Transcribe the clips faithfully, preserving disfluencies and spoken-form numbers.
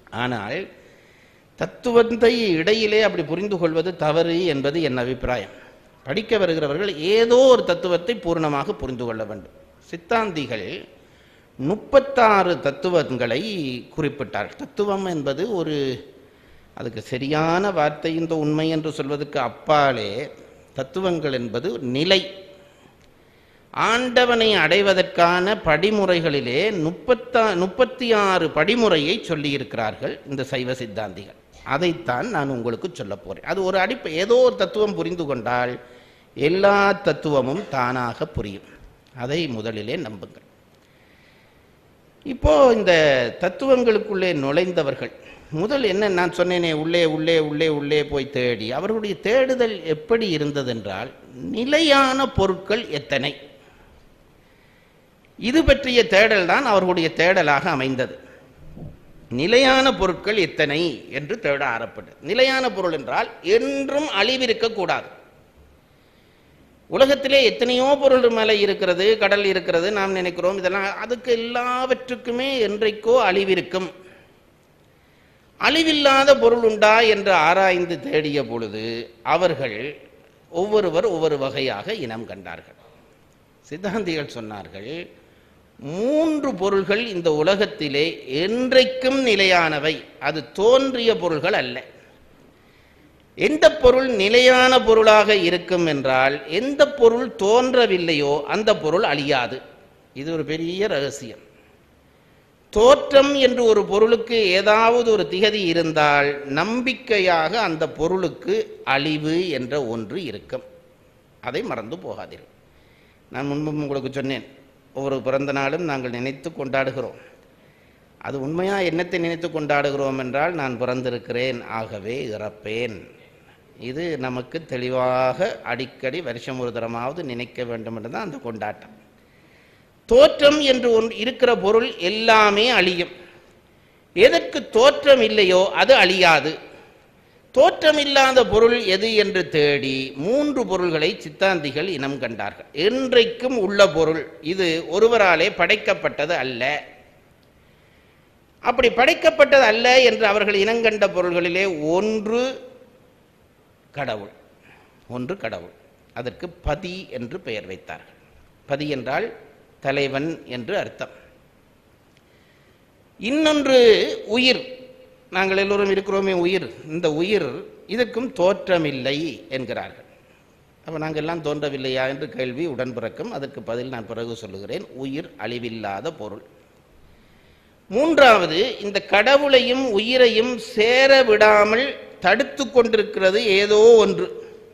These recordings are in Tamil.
ஆனால் தத்துவத்தை இடையிலே அப்படி புரிந்து கொள்வது தவறு என்பது என் அபிப்பிராயம். படிக்க வருகிறவர்கள் ஏதோ ஒரு தத்துவத்தை பூர்ணமாக புரிந்து கொள்ள வேண்டும். சித்தாந்திகள் முப்பத்தாறு தத்துவங்களை குறிப்பிட்டார். தத்துவம் என்பது ஒரு, அதுக்கு சரியான வார்த்தை இந்த உண்மை என்று சொல்வதற்கு அப்பாலே தத்துவங்கள் என்பது நிலை, ஆண்டவனை அடைவதற்கான படிமுறைகளிலே முப்பத்தா முப்பத்தி ஆறு படிமுறையை சொல்லியிருக்கிறார்கள் இந்த சைவ சித்தாந்திகள். அதைத்தான் நான் உங்களுக்கு சொல்ல போறேன். அது ஒரு அடிப்படை. ஏதோ ஒரு தத்துவம் புரிந்து கொண்டால் எல்லா தத்துவமும் தானாக புரியும். அதை முதலிலே நம்புங்கள். இப்போ இந்த தத்துவங்களுக்குள்ளே நுழைந்தவர்கள் முதல் என்ன நான் சொன்னேனே, உள்ளே உள்ளே உள்ளே உள்ளே போய் தேடி, அவர்களுடைய தேடுதல் எப்படி இருந்ததென்றால் நிலையான பொருட்கள் எத்தனை, இது பற்றிய தேடல் தான் அவர்களுடைய தேடலாக அமைந்தது. நிலையான பொருட்கள் எத்தனை என்று தேட ஆரம்பப்பட்டது. நிலையான பொருள் என்றால் என்றும் அழிவிருக்கக்கூடாது. உலகத்திலே எத்தனையோ பொருள், மலை இருக்கிறது, கடல் இருக்கிறது, நாம் நினைக்கிறோம் இதெல்லாம், அதுக்கு எல்லாவற்றுக்குமே என்றைக்கோ அழிவிருக்கும். அழிவில்லாத பொருள் உண்டா என்று ஆராய்ந்து தேடிய பொழுது அவர்கள் ஒவ்வொருவர் ஒவ்வொரு வகையாக இனம் கண்டார்கள். சித்தாந்திகள் சொன்னார்கள், மூன்று பொருள்கள் இந்த உலகத்திலே என்றைக்கும் நிலையானவை, அது தோன்றிய பொருள்கள் அல்ல. எந்த பொருள் நிலையான பொருளாக இருக்கும் என்றால் எந்த பொருள் தோன்றவில்லையோ அந்த பொருள் அழியாது. இது ஒரு பெரிய ரகசியம். தோற்றம் என்று ஒரு பொருளுக்கு ஏதாவது ஒரு திகதி இருந்தால் நம்பிக்கையாக அந்த பொருளுக்கு அழிவு என்ற ஒன்று இருக்கும். அதை மறந்து போகாதீர்கள். நான் முன்பு உங்களுக்கு சொன்னேன், ஒவ்வொரு பிறந்த நாளும் நாங்கள் நினைத்து கொண்டாடுகிறோம். அது உண்மையாக என்னத்தை நினைத்து கொண்டாடுகிறோம் என்றால், நான் பிறந்திருக்கிறேன் ஆகவே இறப்பேன். இது நமக்கு தெளிவாக அடிக்கடி வருஷம் ஒரு தரமாவது நினைக்க வேண்டும் என்று தான் அந்த கொண்டாட்டம். தோற்றம் என்று ஒன்று இருக்கிற பொருள் எல்லாமே அழியும். எதற்கு தோற்றம் இல்லையோ அது அழியாது. தோற்றம் இல்லாத பொருள் எது என்று தேடி மூன்று பொருள்களை சித்தாந்திகள் இனம் கண்டார்கள். என்றைக்கும் உள்ள பொருள், இது ஒருவராலே படைக்கப்பட்டது அல்ல. அப்படி படைக்கப்பட்டது அல்ல என்று அவர்கள் இனங்கண்ட பொருள்களிலே ஒன்று கடவுள். ஒன்று கடவுள். அதற்கு பதி என்று பெயர் வைத்தார்கள். பதி என்றால் தலைவன் என்று அர்த்தம். இன்னொன்று உயிர். நாங்கள் எல்லோரும் இருக்கிறோமே உயிர். இந்த உயிர், இதற்கும் தோற்றமில்லை என்கிறார்கள். அப்போ நாங்கள் எல்லாம் தோன்றவில்லையா என்று கேள்வி உடன் பிறக்கும். அதற்கு பதில் நான் பிறகு சொல்லுகிறேன். உயிர் அழிவில்லாத பொருள். மூன்றாவது, இந்த கடவுளையும் உயிரையும் சேர விடாமல் தடுத்து கொண்டிருக்கிறது ஏதோ ஒன்று.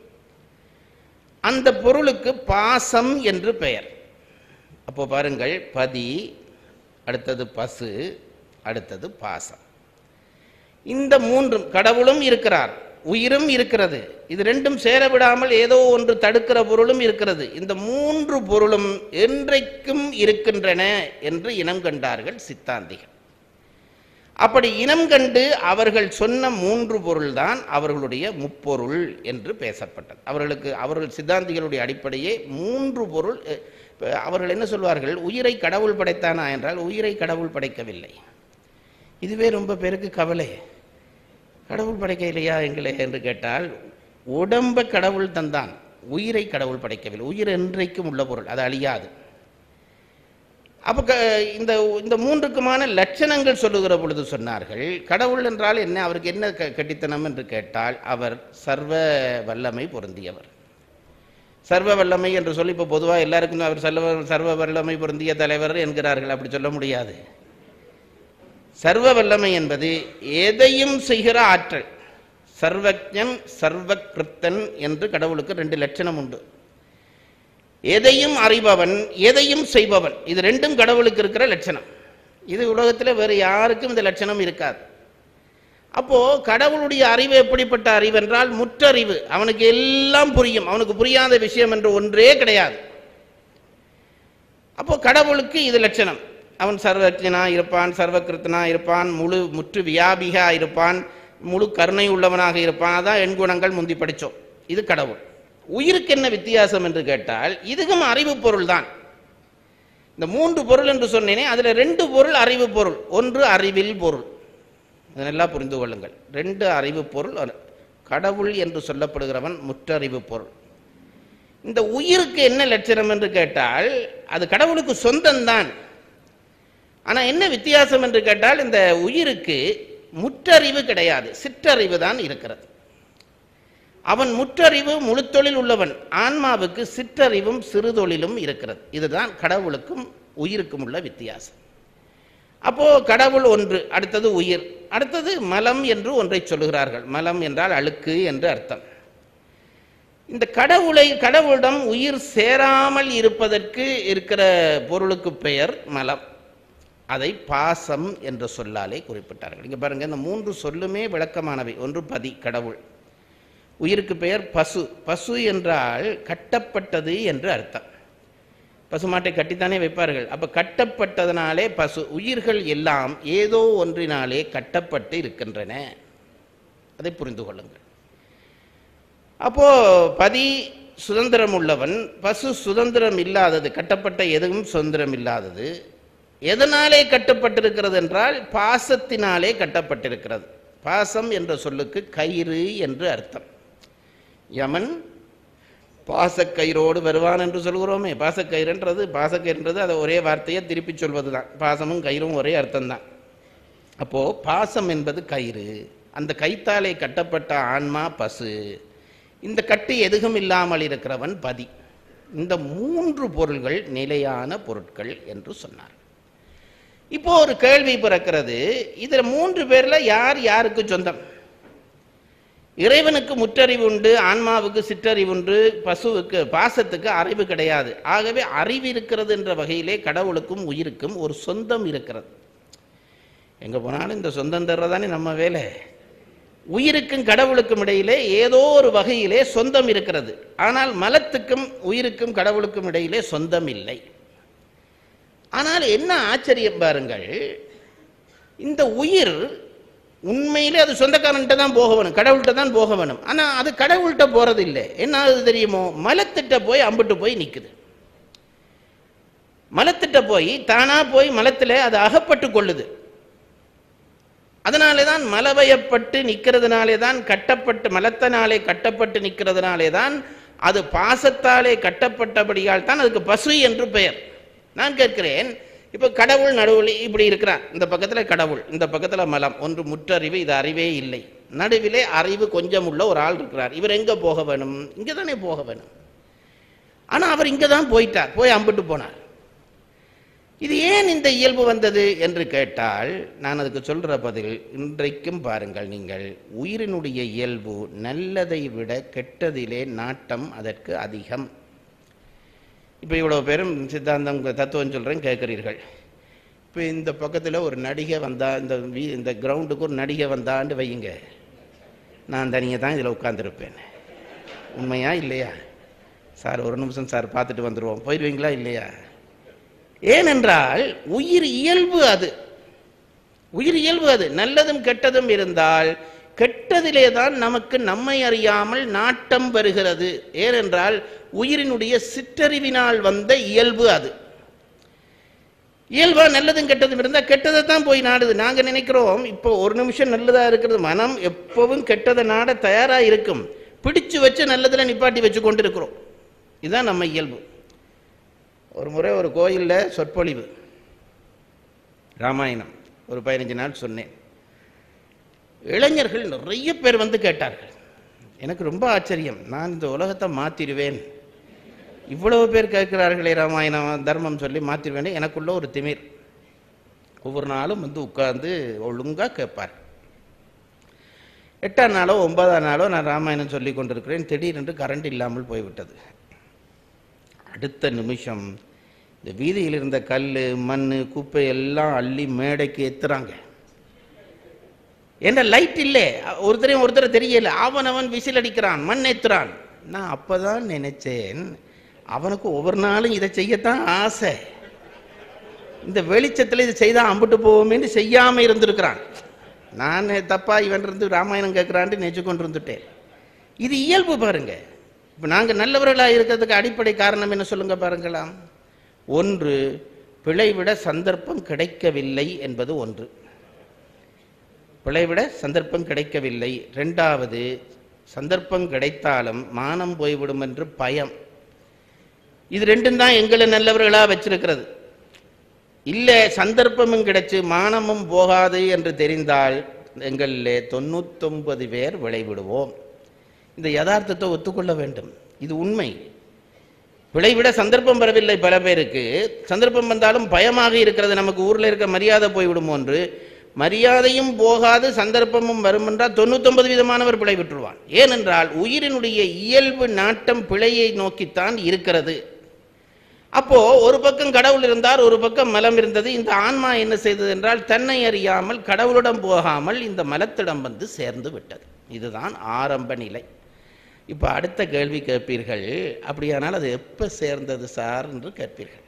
அந்த பொருளுக்கு பாசம் என்று பெயர். அப்போ பாருங்கள், பதி, அடுத்தது பசு, அடுத்தது பாசம். இந்த மூன்றும், கடவுளும் இருக்கிறார், உயிரும் இருக்கிறது, இது ரெண்டும் சேர விடாமல் ஏதோ ஒன்று தடுக்கிற பொருளும் இருக்கிறது. இந்த மூன்று பொருளும் என்றைக்கும் இருக்கின்றன என்று இனம் கண்டார்கள் சித்தாந்திகள். அப்படி இனம் கண்டு அவர்கள் சொன்ன மூன்று பொருள்தான் அவர்களுடைய முப்பொருள் என்று பேசப்பட்டது. அவர்களுக்கு, அவர்கள் சித்தாந்திகளுடைய அடிப்படையே மூன்று பொருள். அவர்கள் என்ன சொல்வார்கள், உயிரை கடவுள் படைத்தானா என்றால் உயிரை கடவுள் படைக்கவில்லை. இதுவே ரொம்ப பேருக்கு கவலை. கடவுள் படைக்க இல்லையா எங்களே என்று கேட்டால், உடம்பை கடவுள் தந்தான், உயிரை கடவுள் படைக்கவில்லை. உயிர் என்றைக்கும் உள்ள பொருள், அது அழியாது. அப்போ இந்த இந்த மூன்றுக்குமான லட்சணங்கள் சொல்லுகிற பொழுது சொன்னார்கள், கடவுள் என்றால் என்ன, அவருக்கு என்ன கட்டித்தனம் என்று கேட்டால், அவர் சர்வ வல்லமை பொருந்தியவர். சர்வ வல்லமை என்று சொல்லி இப்போ பொதுவாக எல்லாருக்கும் அவர் சர்வ சர்வ வல்லமை பொருந்திய தலைவர் என்கிறார்கள். அப்படி சொல்ல முடியாது. சர்வ வல்லமை என்பது எதையும் செய்கிற ஆற்றல். சர்வஜன் சர்வகிருத்தன் என்று கடவுளுக்கு ரெண்டு லட்சணம் உண்டு. எதையும் அறிபவன், எதையும் செய்பவன், இது ரெண்டும் கடவுளுக்கு இருக்கிற லட்சணம். இது உலகத்தில் வேறு யாருக்கும் இந்த லட்சணம் இருக்காது. அப்போ கடவுளுடைய அறிவு எப்படிப்பட்ட அறிவு என்றால் முற்றறிவு. அவனுக்கு எல்லாம் புரியும், அவனுக்கு புரியாத விஷயம் என்று ஒன்றே கிடையாது. அப்போ கடவுளுக்கு இது லட்சணம். அவன் சர்வஜனா இருப்பான், சர்வகிருத்தனா இருப்பான், முழு முற்று வியாபிகா இருப்பான், முழு கருணை உள்ளவனாக இருப்பான். அதான் எண்குணங்கள் முந்தி படித்தோம். இது கடவுள். உயிருக்கு என்ன வித்தியாசம் என்று கேட்டால், இதுவும் அறிவு பொருள் தான். இந்த மூன்று பொருள் என்று சொன்னேனே, அதில் ரெண்டு பொருள் அறிவு பொருள், ஒன்று அறிவில் பொருள். இதெல்லாம் புரிந்து கொள்ளுங்கள். ரெண்டு அறிவு பொருள். கடவுள் என்று சொல்லப்படுகிறவன் முற்றறிவு பொருள். இந்த உயிருக்கு என்ன லட்சணம் என்று கேட்டால் அது கடவுளுக்கு சொந்தம்தான். ஆனால் என்ன வித்தியாசம் என்று கேட்டால் இந்த உயிருக்கு முற்றறிவு கிடையாது, சிற்றறிவு தான் இருக்கிறது. அவன் முற்றறிவு முழுத்தொழில் உள்ளவன். ஆன்மாவுக்கு சிற்றறிவும் சிறுதொழிலும் இருக்கிறது. இதுதான் கடவுளுக்கும் உயிருக்கும் உள்ள வித்தியாசம். அப்போ கடவுள் ஒன்று, அடுத்தது உயிர், அடுத்தது மலம் என்று ஒன்றை சொல்லுகிறார்கள். மலம் என்றால் அழுக்கு என்று அர்த்தம். இந்த கடவுளை கடவுளிடம் உயிர் சேராமல் இருப்பதற்கு இருக்கிற பொருளுக்கு பெயர் மலம். அதை பாசம் என்ற சொல்லாலே குறிப்பிட்டார்கள். இங்கே பாருங்க, இந்த மூன்று சொல்லுமே விளக்கமானவை. ஒன்று பதி, கடவுள். உயிருக்கு பெயர் பசு. பசு என்றால் கட்டப்பட்டது என்று அர்த்தம். பசுமாட்டை கட்டித்தானே வைப்பார்கள். அப்ப கட்டப்பட்டதனாலே பசு. உயிர்கள் எல்லாம் ஏதோ ஒன்றினாலே கட்டப்பட்டு இருக்கின்றன. அதை புரிந்து கொள்ளுங்கள். அப்போ பதி சுதந்திரம் உள்ளவன், பசு சுதந்திரம் இல்லாதது, கட்டப்பட்ட எதுவும் சுதந்திரம் இல்லாதது. எதனாலே கட்டப்பட்டிருக்கிறது என்றால் பாசத்தினாலே கட்டப்பட்டிருக்கிறது. பாசம் என்ற சொல்லுக்கு கயிறு என்று அர்த்தம். யமன் பாசக்கயிறோடு வருவான் என்று சொல்கிறோமே, பாசக்கயிறுன்றது பாசக்கயிறுன்றது அதை ஒரே வார்த்தையை திருப்பி சொல்வது தான். பாசமும் கயிறும் ஒரே அர்த்தம்தான். அப்போ பாசம் என்பது கயிறு. அந்த கைத்தாலே கட்டப்பட்ட ஆன்மா பசு. இந்த கட்டு எதுவும் இல்லாமல் இருக்கிறவன் பதி. இந்த மூன்று பொருள்கள் நிலையான பொருட்கள் என்று சொன்னார். இப்போ ஒரு கேள்வி பிறக்கிறது, இதுல மூன்று பேர்ல யார் யாருக்கு சொந்தம்? இறைவனுக்கு முற்றறிவு உண்டு, ஆன்மாவுக்கு சிற்றறிவு உண்டு, பசுவுக்கு பாசத்துக்கு அறிவு கிடையாது. ஆகவே அறிவு இருக்கிறது என்ற வகையிலே கடவுளுக்கும் உயிருக்கும் ஒரு சொந்தம் இருக்கிறது. எங்க போனாலும் இந்த சொந்தம் தர்றதானே நம்ம வேலை. உயிருக்கும் கடவுளுக்கும் இடையிலே ஏதோ ஒரு வகையிலே சொந்தம் இருக்கிறது. ஆனால் மலத்துக்கும் உயிருக்கும் கடவுளுக்கும் இடையிலே சொந்தம் இல்லை. ஆனால் என்ன ஆச்சரியம் பாருங்கள், இந்த உயிர் உண்மையிலே அது சொந்தக்காரன்கிட்ட தான் போக வேணும், கடவுள்கிட்ட தான் போக வேணும். ஆனால் அது கடவுள்கிட்ட போறது இல்லை. என்ன ஆகுது தெரியுமோ, மலத்திட்ட போய் அம்பிட்டு போய் நிற்குது. மலத்திட்ட போய் தானா போய் மலத்தில் அது அகப்பட்டு கொள்ளுது. அதனாலே தான் மலவயப்பட்டு நிற்கிறதுனாலே தான் கட்டப்பட்டு, மலத்தினாலே கட்டப்பட்டு நிற்கிறதுனாலே தான் அது பாசத்தாலே கட்டப்பட்டபடியால் தான் அதுக்கு பசு என்று பெயர். நான் கேட்கிறேன், இப்போ கடவுள் நடுவில் இப்படி இருக்கிறார், இந்த பக்கத்தில் கடவுள், இந்த பக்கத்தில் மலம். ஒன்று முற்றறிவு, இது அறிவே இல்லை. நடுவிலே அறிவு கொஞ்சம் உள்ள ஒரு ஆள் இருக்கிறார். இவர் எங்கே போக வேணும்? இங்கே தானே போக வேணும். ஆனால் அவர் இங்கே தான் போயிட்டார், போய் அம்பிட்டு போனார். இது ஏன் இந்த இயல்பு வந்தது என்று கேட்டால் நான் அதுக்கு சொல்கிற பதில், இன்றைக்கும் பாருங்கள் நீங்கள், உயிரினுடைய இயல்பு நல்லதை விட கெட்டதிலே நாட்டம் அதற்கு அதிகம். இப்போ இவ்வளோ பேரும் சித்தாந்தம் தத்துவம் சொல்கிறேன் கேட்குறீர்கள். இப்போ இந்த பக்கத்தில் ஒரு நடிகை வந்தா, இந்த வீ இந்த கிரவுண்டுக்கு ஒரு நடிகை வந்தான்னு வையுங்க, நான் தனியாக தான் இதில் உட்காந்துருப்பேன். உண்மையா இல்லையா? சார் ஒரு நிமிஷம் சார் பார்த்துட்டு வந்துடுவோம், போயிடுவீங்களா இல்லையா? ஏனென்றால் உயிர் இயல்பு அது. உயிர் இயல்பு அது. நல்லதும் கெட்டதும் இருந்தால் கெட்டதிலே தான் நமக்கு நம்மை அறியாமல் நாட்டம் வருகிறது. ஏனென்றால் உயிரினுடைய சிற்றறிவினால் வந்த இயல்பு அது. இயல்பா நல்லதும் கெட்டதும் இருந்தால் கெட்டதை தான் போய் நாடுது. நாங்கள் நினைக்கிறோம் இப்போ ஒரு நிமிஷம் நல்லதா இருக்கிறது, மனம் எப்பவும் கெட்டதை நாட தயாரா இருக்கும். பிடிச்சு வச்சு நல்லதுல நிப்பாட்டி வச்சு கொண்டு இருக்கிறோம். இதுதான் நம்ம இயல்பு. ஒரு முறை ஒரு கோயிலில் சொற்பொழிவு, ராமாயணம் ஒரு பதினஞ்சு நாள் சொன்னேன். இளைஞர்கள் நிறைய பேர் வந்து கேட்டார்கள். எனக்கு ரொம்ப ஆச்சரியம். நான் இந்த உலகத்தை மாற்றிடுவேன், இவ்வளவு பேர் கேட்கிறார்களே ராமாயணம் தர்மம் சொல்லி மாற்றிடுவேன். எனக்குள்ள ஒரு திமிர். ஒவ்வொரு நாளும் வந்து உட்கார்ந்து ஒழுங்காக கேட்பார். எட்டாம் நாளோ ஒன்பதாம் நாளோ நான் ராமாயணம் சொல்லி கொண்டிருக்கிறேன். திடீரென்று கரண்ட் இல்லாமல் போய்விட்டது. அடுத்த நிமிஷம் இந்த வீதியில் இருந்த கல் மண் குப்பை எல்லாம் அள்ளி மேடைக்கு ஏற்றுறாங்க. என்ன லைட் இல்லை, ஒருத்தரையும் ஒருத்தரை தெரியல. அவன் அவன் விசில் அடிக்கிறான், மண் ஏற்றுறான். நான் அப்போதான் நினைச்சேன், அவனுக்கு ஒவ்வொரு நாளும் இதை செய்யத்தான் ஆசை. இந்த வெளிச்சத்தில் இது செய்தான் அம்பிட்டு போவோமேன்னு செய்யாமல் இருந்திருக்கிறான். நான் தப்பா இவன் இருந்து ராமாயணம் கேட்குறான்ட்டு நினைச்சு கொண்டு இருந்துட்டேன். இது இயல்பு பாருங்க. இப்போ நாங்கள் நல்லவர்களாக இருக்கிறதுக்கு அடிப்படை காரணம் என்ன சொல்லுங்க பாருங்களாம். ஒன்று, பிழை விட சந்தர்ப்பம் கிடைக்கவில்லை என்பது ஒன்று. பிழைவிட சந்தர்ப்பம் கிடைக்கவில்லை. ரெண்டாவது, சந்தர்ப்பம் கிடைத்தாலும் மானம் போய்விடும் என்று பயம். இது ரெண்டும் தான் எங்களை நல்லவர்களாக வச்சிருக்கிறது. இல்லை, சந்தர்ப்பமும் கிடைச்சு மானமும் போகாது என்று தெரிந்தால் எங்களிலே தொண்ணூத்தொன்பது பேர் விளைவிடுவோம். இந்த யதார்த்தத்தை ஒத்துக்கொள்ள வேண்டும். இது உண்மை. விளைவிட சந்தர்ப்பம் வரவில்லை. பல பேருக்கு சந்தர்ப்பம் வந்தாலும் பயமாக இருக்கிறது. நமக்கு ஊரில் இருக்க மரியாதை போய்விடும் என்று. மரியாதையும் போகாது சந்தர்ப்பமும் வரும் என்றால் தொண்ணூத்தொன்பது விதமானவர் பிழை விட்டுருவான். ஏனென்றால் உயிரினுடைய இயல்பு நாட்டம் பிழையை நோக்கித்தான் இருக்கிறது. அப்போ ஒரு பக்கம் கடவுள் இருந்தார், ஒரு பக்கம் மலம் இருந்தது. இந்த ஆன்மா என்ன செய்தது என்றால் தன்னை அறியாமல் கடவுளிடம் போகாமல் இந்த மலத்திடம் வந்து சேர்ந்து விட்டது. இதுதான் ஆரம்ப நிலை. இப்போ அடுத்த கேள்வி கேட்பீர்கள், அப்படியானால் அது எப்போ சேர்ந்தது சார் என்று கேட்பீர்கள்.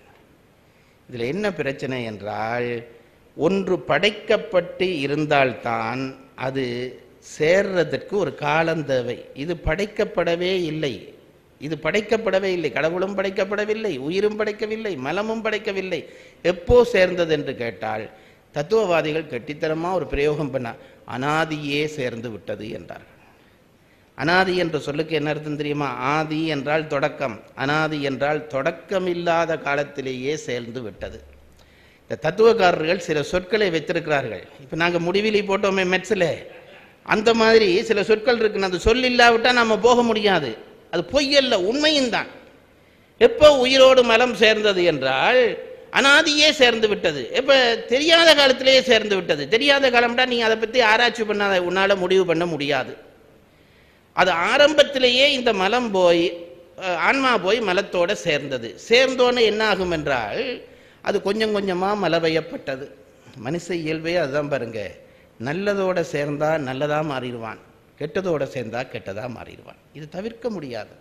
இதில் என்ன பிரச்சனை என்றால், ஒன்று படைக்கப்பட்டு இருந்தால்தான் அது சேர்றதற்கு ஒரு காலம் தேவை. இது படைக்கப்படவே இல்லை. இது படைக்கப்படவே இல்லை. கடவுளும் படைக்கப்படவில்லை, உயிரும் படைக்கவில்லை, மலமும் படைக்கவில்லை. எப்போ சேர்ந்தது என்று கேட்டால் தத்துவவாதிகள் கெட்டித்தனமாக ஒரு பிரயோகம் பண்ண அனாதியே சேர்ந்து விட்டது என்றார்கள். அனாதி என்ற சொல்லுக்கு என்ன அர்த்தம் தெரியுமா? ஆதி என்றால் தொடக்கம், அனாதி என்றால் தொடக்கம் இல்லாத காலத்திலேயே சேர்ந்து விட்டது. இந்த தத்துவக்காரர்கள் சில சொற்களை வைத்திருக்கிறார்கள். இப்போ நாங்கள் முடிவிலி போட்டோமே மெட்ஸில், அந்த மாதிரி சில சொற்கள் இருக்குன்னு. அந்த சொல் இல்லாவிட்டால் நம்ம போக முடியாது. அது பொய்யல்ல, உண்மையும் தான். எப்போ உயிரோடு மலம் சேர்ந்தது என்றால் அனாதியே சேர்ந்து விட்டது. எப்போ தெரியாத காலத்திலேயே சேர்ந்து விட்டது. தெரியாத காலம்டா நீ அதை பற்றி ஆராய்ச்சி பண்ணாத, உன்னால முடிவு பண்ண முடியாது. அது ஆரம்பத்திலேயே இந்த மலம் போய் ஆன்மா போய் மலத்தோடு சேர்ந்தது. சேர்ந்தோன்னு என்ன ஆகும் என்றால் அது கொஞ்சம் கொஞ்சமாக மலவையப்பட்டது. மனுஷ இயல்பே அதுதான் பாருங்க. நல்லதோடு சேர்ந்தா நல்லதாக மாறிடுவான், கெட்டதோடு சேர்ந்தா கெட்டதாக மாறிடுவான். இது தவிர்க்க முடியாது.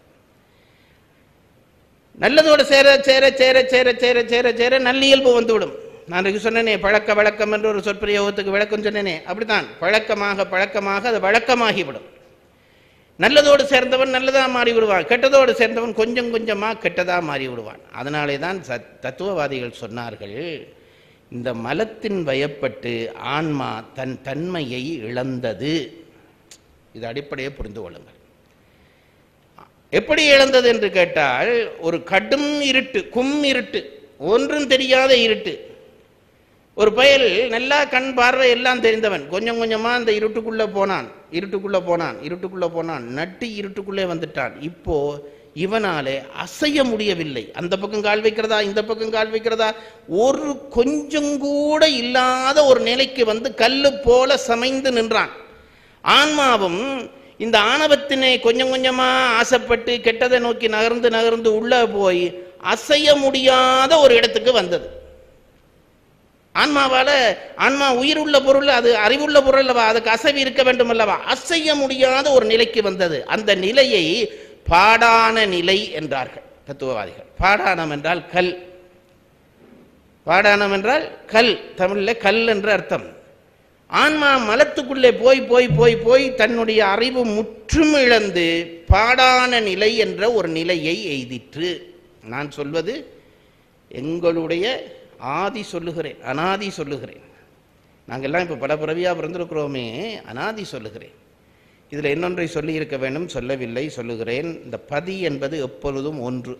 நல்லதோடு சேர சேர சேர சேர சேர சேர சேர நல்லியல்பு வந்துவிடும். நான் சொன்னேனே, பழக்க வழக்கம் என்று ஒரு சொற்பிரயோகத்துக்கு விளக்கம் சொன்னேனே, அப்படித்தான். பழக்கமாக பழக்கமாக அது வழக்கமாகிவிடும். நல்லதோடு சேர்ந்தவன் நல்லதாக மாறி விடுவான், கெட்டதோடு சேர்ந்தவன் கொஞ்சம் கொஞ்சமாக கெட்டதாக மாறி விடுவான். அதனாலே தான் தத்துவவாதிகள் சொன்னார்கள், இந்த மலத்தின் வயப்பட்டு ஆன்மா தன் தன்மையை இழந்தது. இது அடிப்படையை புரிந்து கொள்ளுங்கள். எப்படி இழந்தது என்று கேட்டால், ஒரு கடும் இருட்டு, கும் இருட்டு, ஒன்றும் தெரியாத இருட்டு. ஒரு பயல் நல்லா கண் பார்வை எல்லாம் தெரிந்தவன் கொஞ்சம் கொஞ்சமா அந்த இருட்டுக்குள்ள போனான் இருட்டுக்குள்ள போனான் இருட்டுக்குள்ள போனான் நட்டு இருட்டுக்குள்ளே வந்துட்டான். இப்போ இவனாலே அசைய முடியவில்லை. அந்த பக்கம் கால் வைக்கிறதா, இந்த பக்கம் கால் வைக்கிறதா, ஒரு கொஞ்சம் கூட இல்லாத ஒரு நிலைக்கு வந்து கல்லு போல சமைந்து நின்றான். ஆன்மாவும் இந்த ஆணவத்தினை கொஞ்சம் கொஞ்சமா ஆசைப்பட்டு கெட்டதை நோக்கி நகர்ந்து நகர்ந்து உள்ள போய் அசைய முடியாத ஒரு இடத்துக்கு வந்தது. ஆன்மாவால, ஆன்மா உயிர் உள்ள பொருள், அது அறிவுள்ள பொருள் அல்லவா, அதுக்கு அசைவு இருக்க வேண்டும் அல்லவா, அசைய முடியாத ஒரு நிலைக்கு வந்தது. அந்த நிலையை பாடான நிலை என்றார்கள் தத்துவவாதிகள். பாடானம் என்றால் கல், பாடானம் என்றால் கல், தமிழ்ல கல் என்று அர்த்தம். ஆன்மா மலத்துக்குள்ளே போய் போய் போய் போய் தன்னுடைய அறிவு முற்றும் இழந்து பாடான நிலை என்ற ஒரு நிலையை எய்திற்று. நான் சொல்வது எங்களுடைய ஆதி சொல்லுகிறேன், அனாதி சொல்லுகிறேன். நாங்கள்லாம் இப்போ பல பிறவியாக பிறந்திருக்கிறோமே, அனாதி சொல்லுகிறேன். இதில் இன்னொன்றை சொல்லி இருக்க வேண்டும், சொல்லவில்லை, சொல்லுகிறேன். இந்த பதி என்பது எப்பொழுதும் ஒன்று.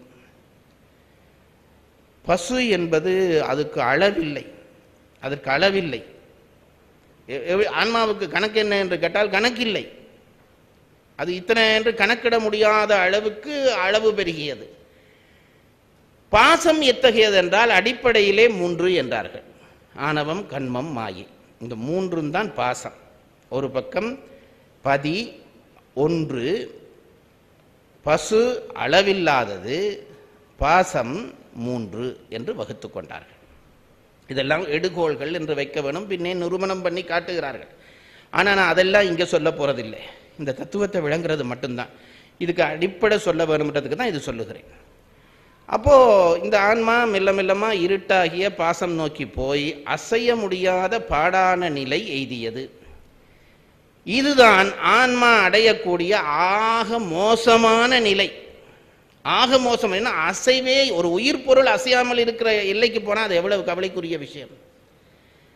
பசு என்பது அதுக்கு அளவில்லை, அதற்கு அளவில்லை. ஆன்மாவுக்கு கணக்கு என்ன என்று கேட்டால் கணக்கில்லை. அது இத்தனை என்று கணக்கிட முடியாத அளவுக்கு அளவு பெருகியது. பாசம் எத்தகையது என்றால் அடிப்படையிலே மூன்று என்றார்கள். ஆணவம், கண்மம், மாயை, இந்த மூன்றும் தான் பாசம். ஒரு பக்கம் பதி ஒன்று, பசு அளவில்லாதது, பாசம் மூன்று என்று வகுத்து கொண்டார்கள். இதெல்லாம் எடுகோள்கள் என்று வைக்க வேணும், பின்னே நிரூபணம் பண்ணி காட்டுகிறார்கள். ஆனால் நான் அதெல்லாம் இங்கே சொல்ல போறதில்லை. இந்த தத்துவத்தை விளங்குறது மட்டும்தான். இதுக்கு அடிப்படை சொல்ல வேணும்ன்றதுக்கு தான் இது சொல்லுகிறேன். அப்போ இந்த ஆன்மா மெல்ல மெல்லமா இருட்டாகிய பாசம் நோக்கி போய் அசைய முடியாத பாடான நிலை எய்தியது. இதுதான் ஆன்மா அடையக்கூடிய ஆக மோசமான நிலை. ஆக மோசம் என்ன, அசைவே, ஒரு உயிர் பொருள் அசையாமல் இருக்கிற எல்லைக்கு போனால் அது எவ்வளவு கவலைக்குரிய விஷயம்.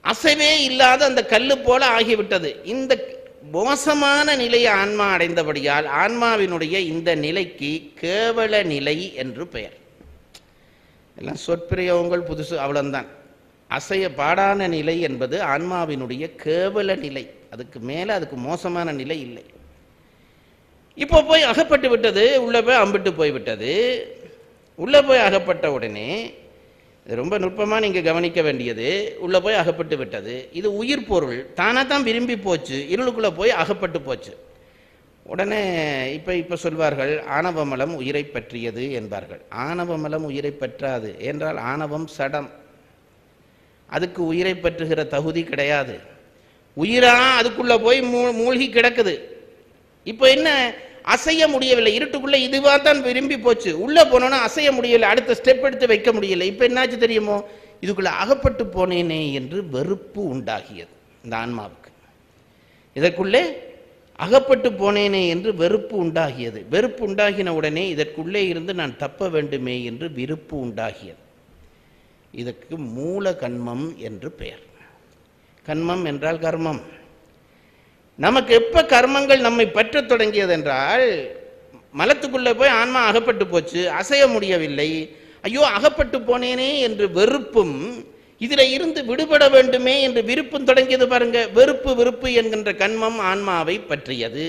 அசைவே இல்லாத அந்த கல்லு போல ஆகிவிட்டது. இந்த மோசமான நிலையை ஆன்மா அடைந்தபடியால் ஆன்மாவினுடைய இந்த நிலைக்கு கேவல நிலை என்று பெயர். எல்லாம் சொற்பிரயோகங்கள் புதுசு, அவ்வளவுதான். அசைய பாடான நிலை என்பது ஆன்மாவினுடைய கேவல நிலை. அதுக்கு மேலே அதுக்கு மோசமான நிலை இல்லை. இப்போ போய் அகப்பட்டு விட்டது, உள்ளே போய் அம்பிட்டு போய்விட்டது. உள்ளே போய் அகப்பட்ட உடனே ரொம்ப நுட்பமாக நீங்கள் கவனிக்க வேண்டியது, உள்ளே போய் அகப்பட்டு விட்டது. இது உயிர் பொருள், தானாக தான் விரும்பி போச்சு, இருளுக்குள்ளே போய் அகப்பட்டு போச்சு. உடனே இப்போ இப்போ சொல்வார்கள் ஆணவமலம் உயிரை பற்றியது என்பார்கள். ஆணவமலம் உயிரை பற்றாது. என்றால் ஆணவம் சடம், அதுக்கு உயிரை பற்றுகிற தகுதி கிடையாது. உயிரா அதுக்குள்ளே போய் மூ மூழ்கி கிடக்குது. இப்போ என்ன, அசைய முடியவில்லை. இருட்டுக்குள்ளே இதுவாக தான் விரும்பி போச்சு. உள்ளே போனோன்னா அசைய முடியவில்லை, அடுத்த ஸ்டெப் எடுத்து வைக்க முடியலை. இப்போ என்னாச்சு தெரியுமோ, இதுக்குள்ளே அகப்பட்டு போனேனே என்று வெறுப்பு உண்டாகியது இந்த ஆன்மாவுக்கு. இதற்குள்ளே அகப்பட்டு போனேனே என்று வெறுப்பு உண்டாகியது. வெறுப்பு உண்டாகின உடனே இதற்குள்ளே இருந்து நான் தப்ப வேண்டுமே என்று விருப்பு உண்டாகியது. இதற்கு மூல கண்மம் என்று பெயர். கண்மம் என்றால் கர்மம். நமக்கு எப்ப கர்மங்கள் நம்மை பற்ற தொடங்கியது என்றால், மலத்துக்குள்ளே போய் ஆன்மா அகப்பட்டு போச்சு, அசைய முடியவில்லை, ஐயோ அகப்பட்டு போனேனே என்று வெறுப்பும், இதில் இருந்து விடுபட வேண்டுமே என்று விருப்பும் தொடங்கியது. பாருங்க, வெறுப்பு விருப்பு என்கின்ற கண்மம் ஆன்மாவை பற்றியது.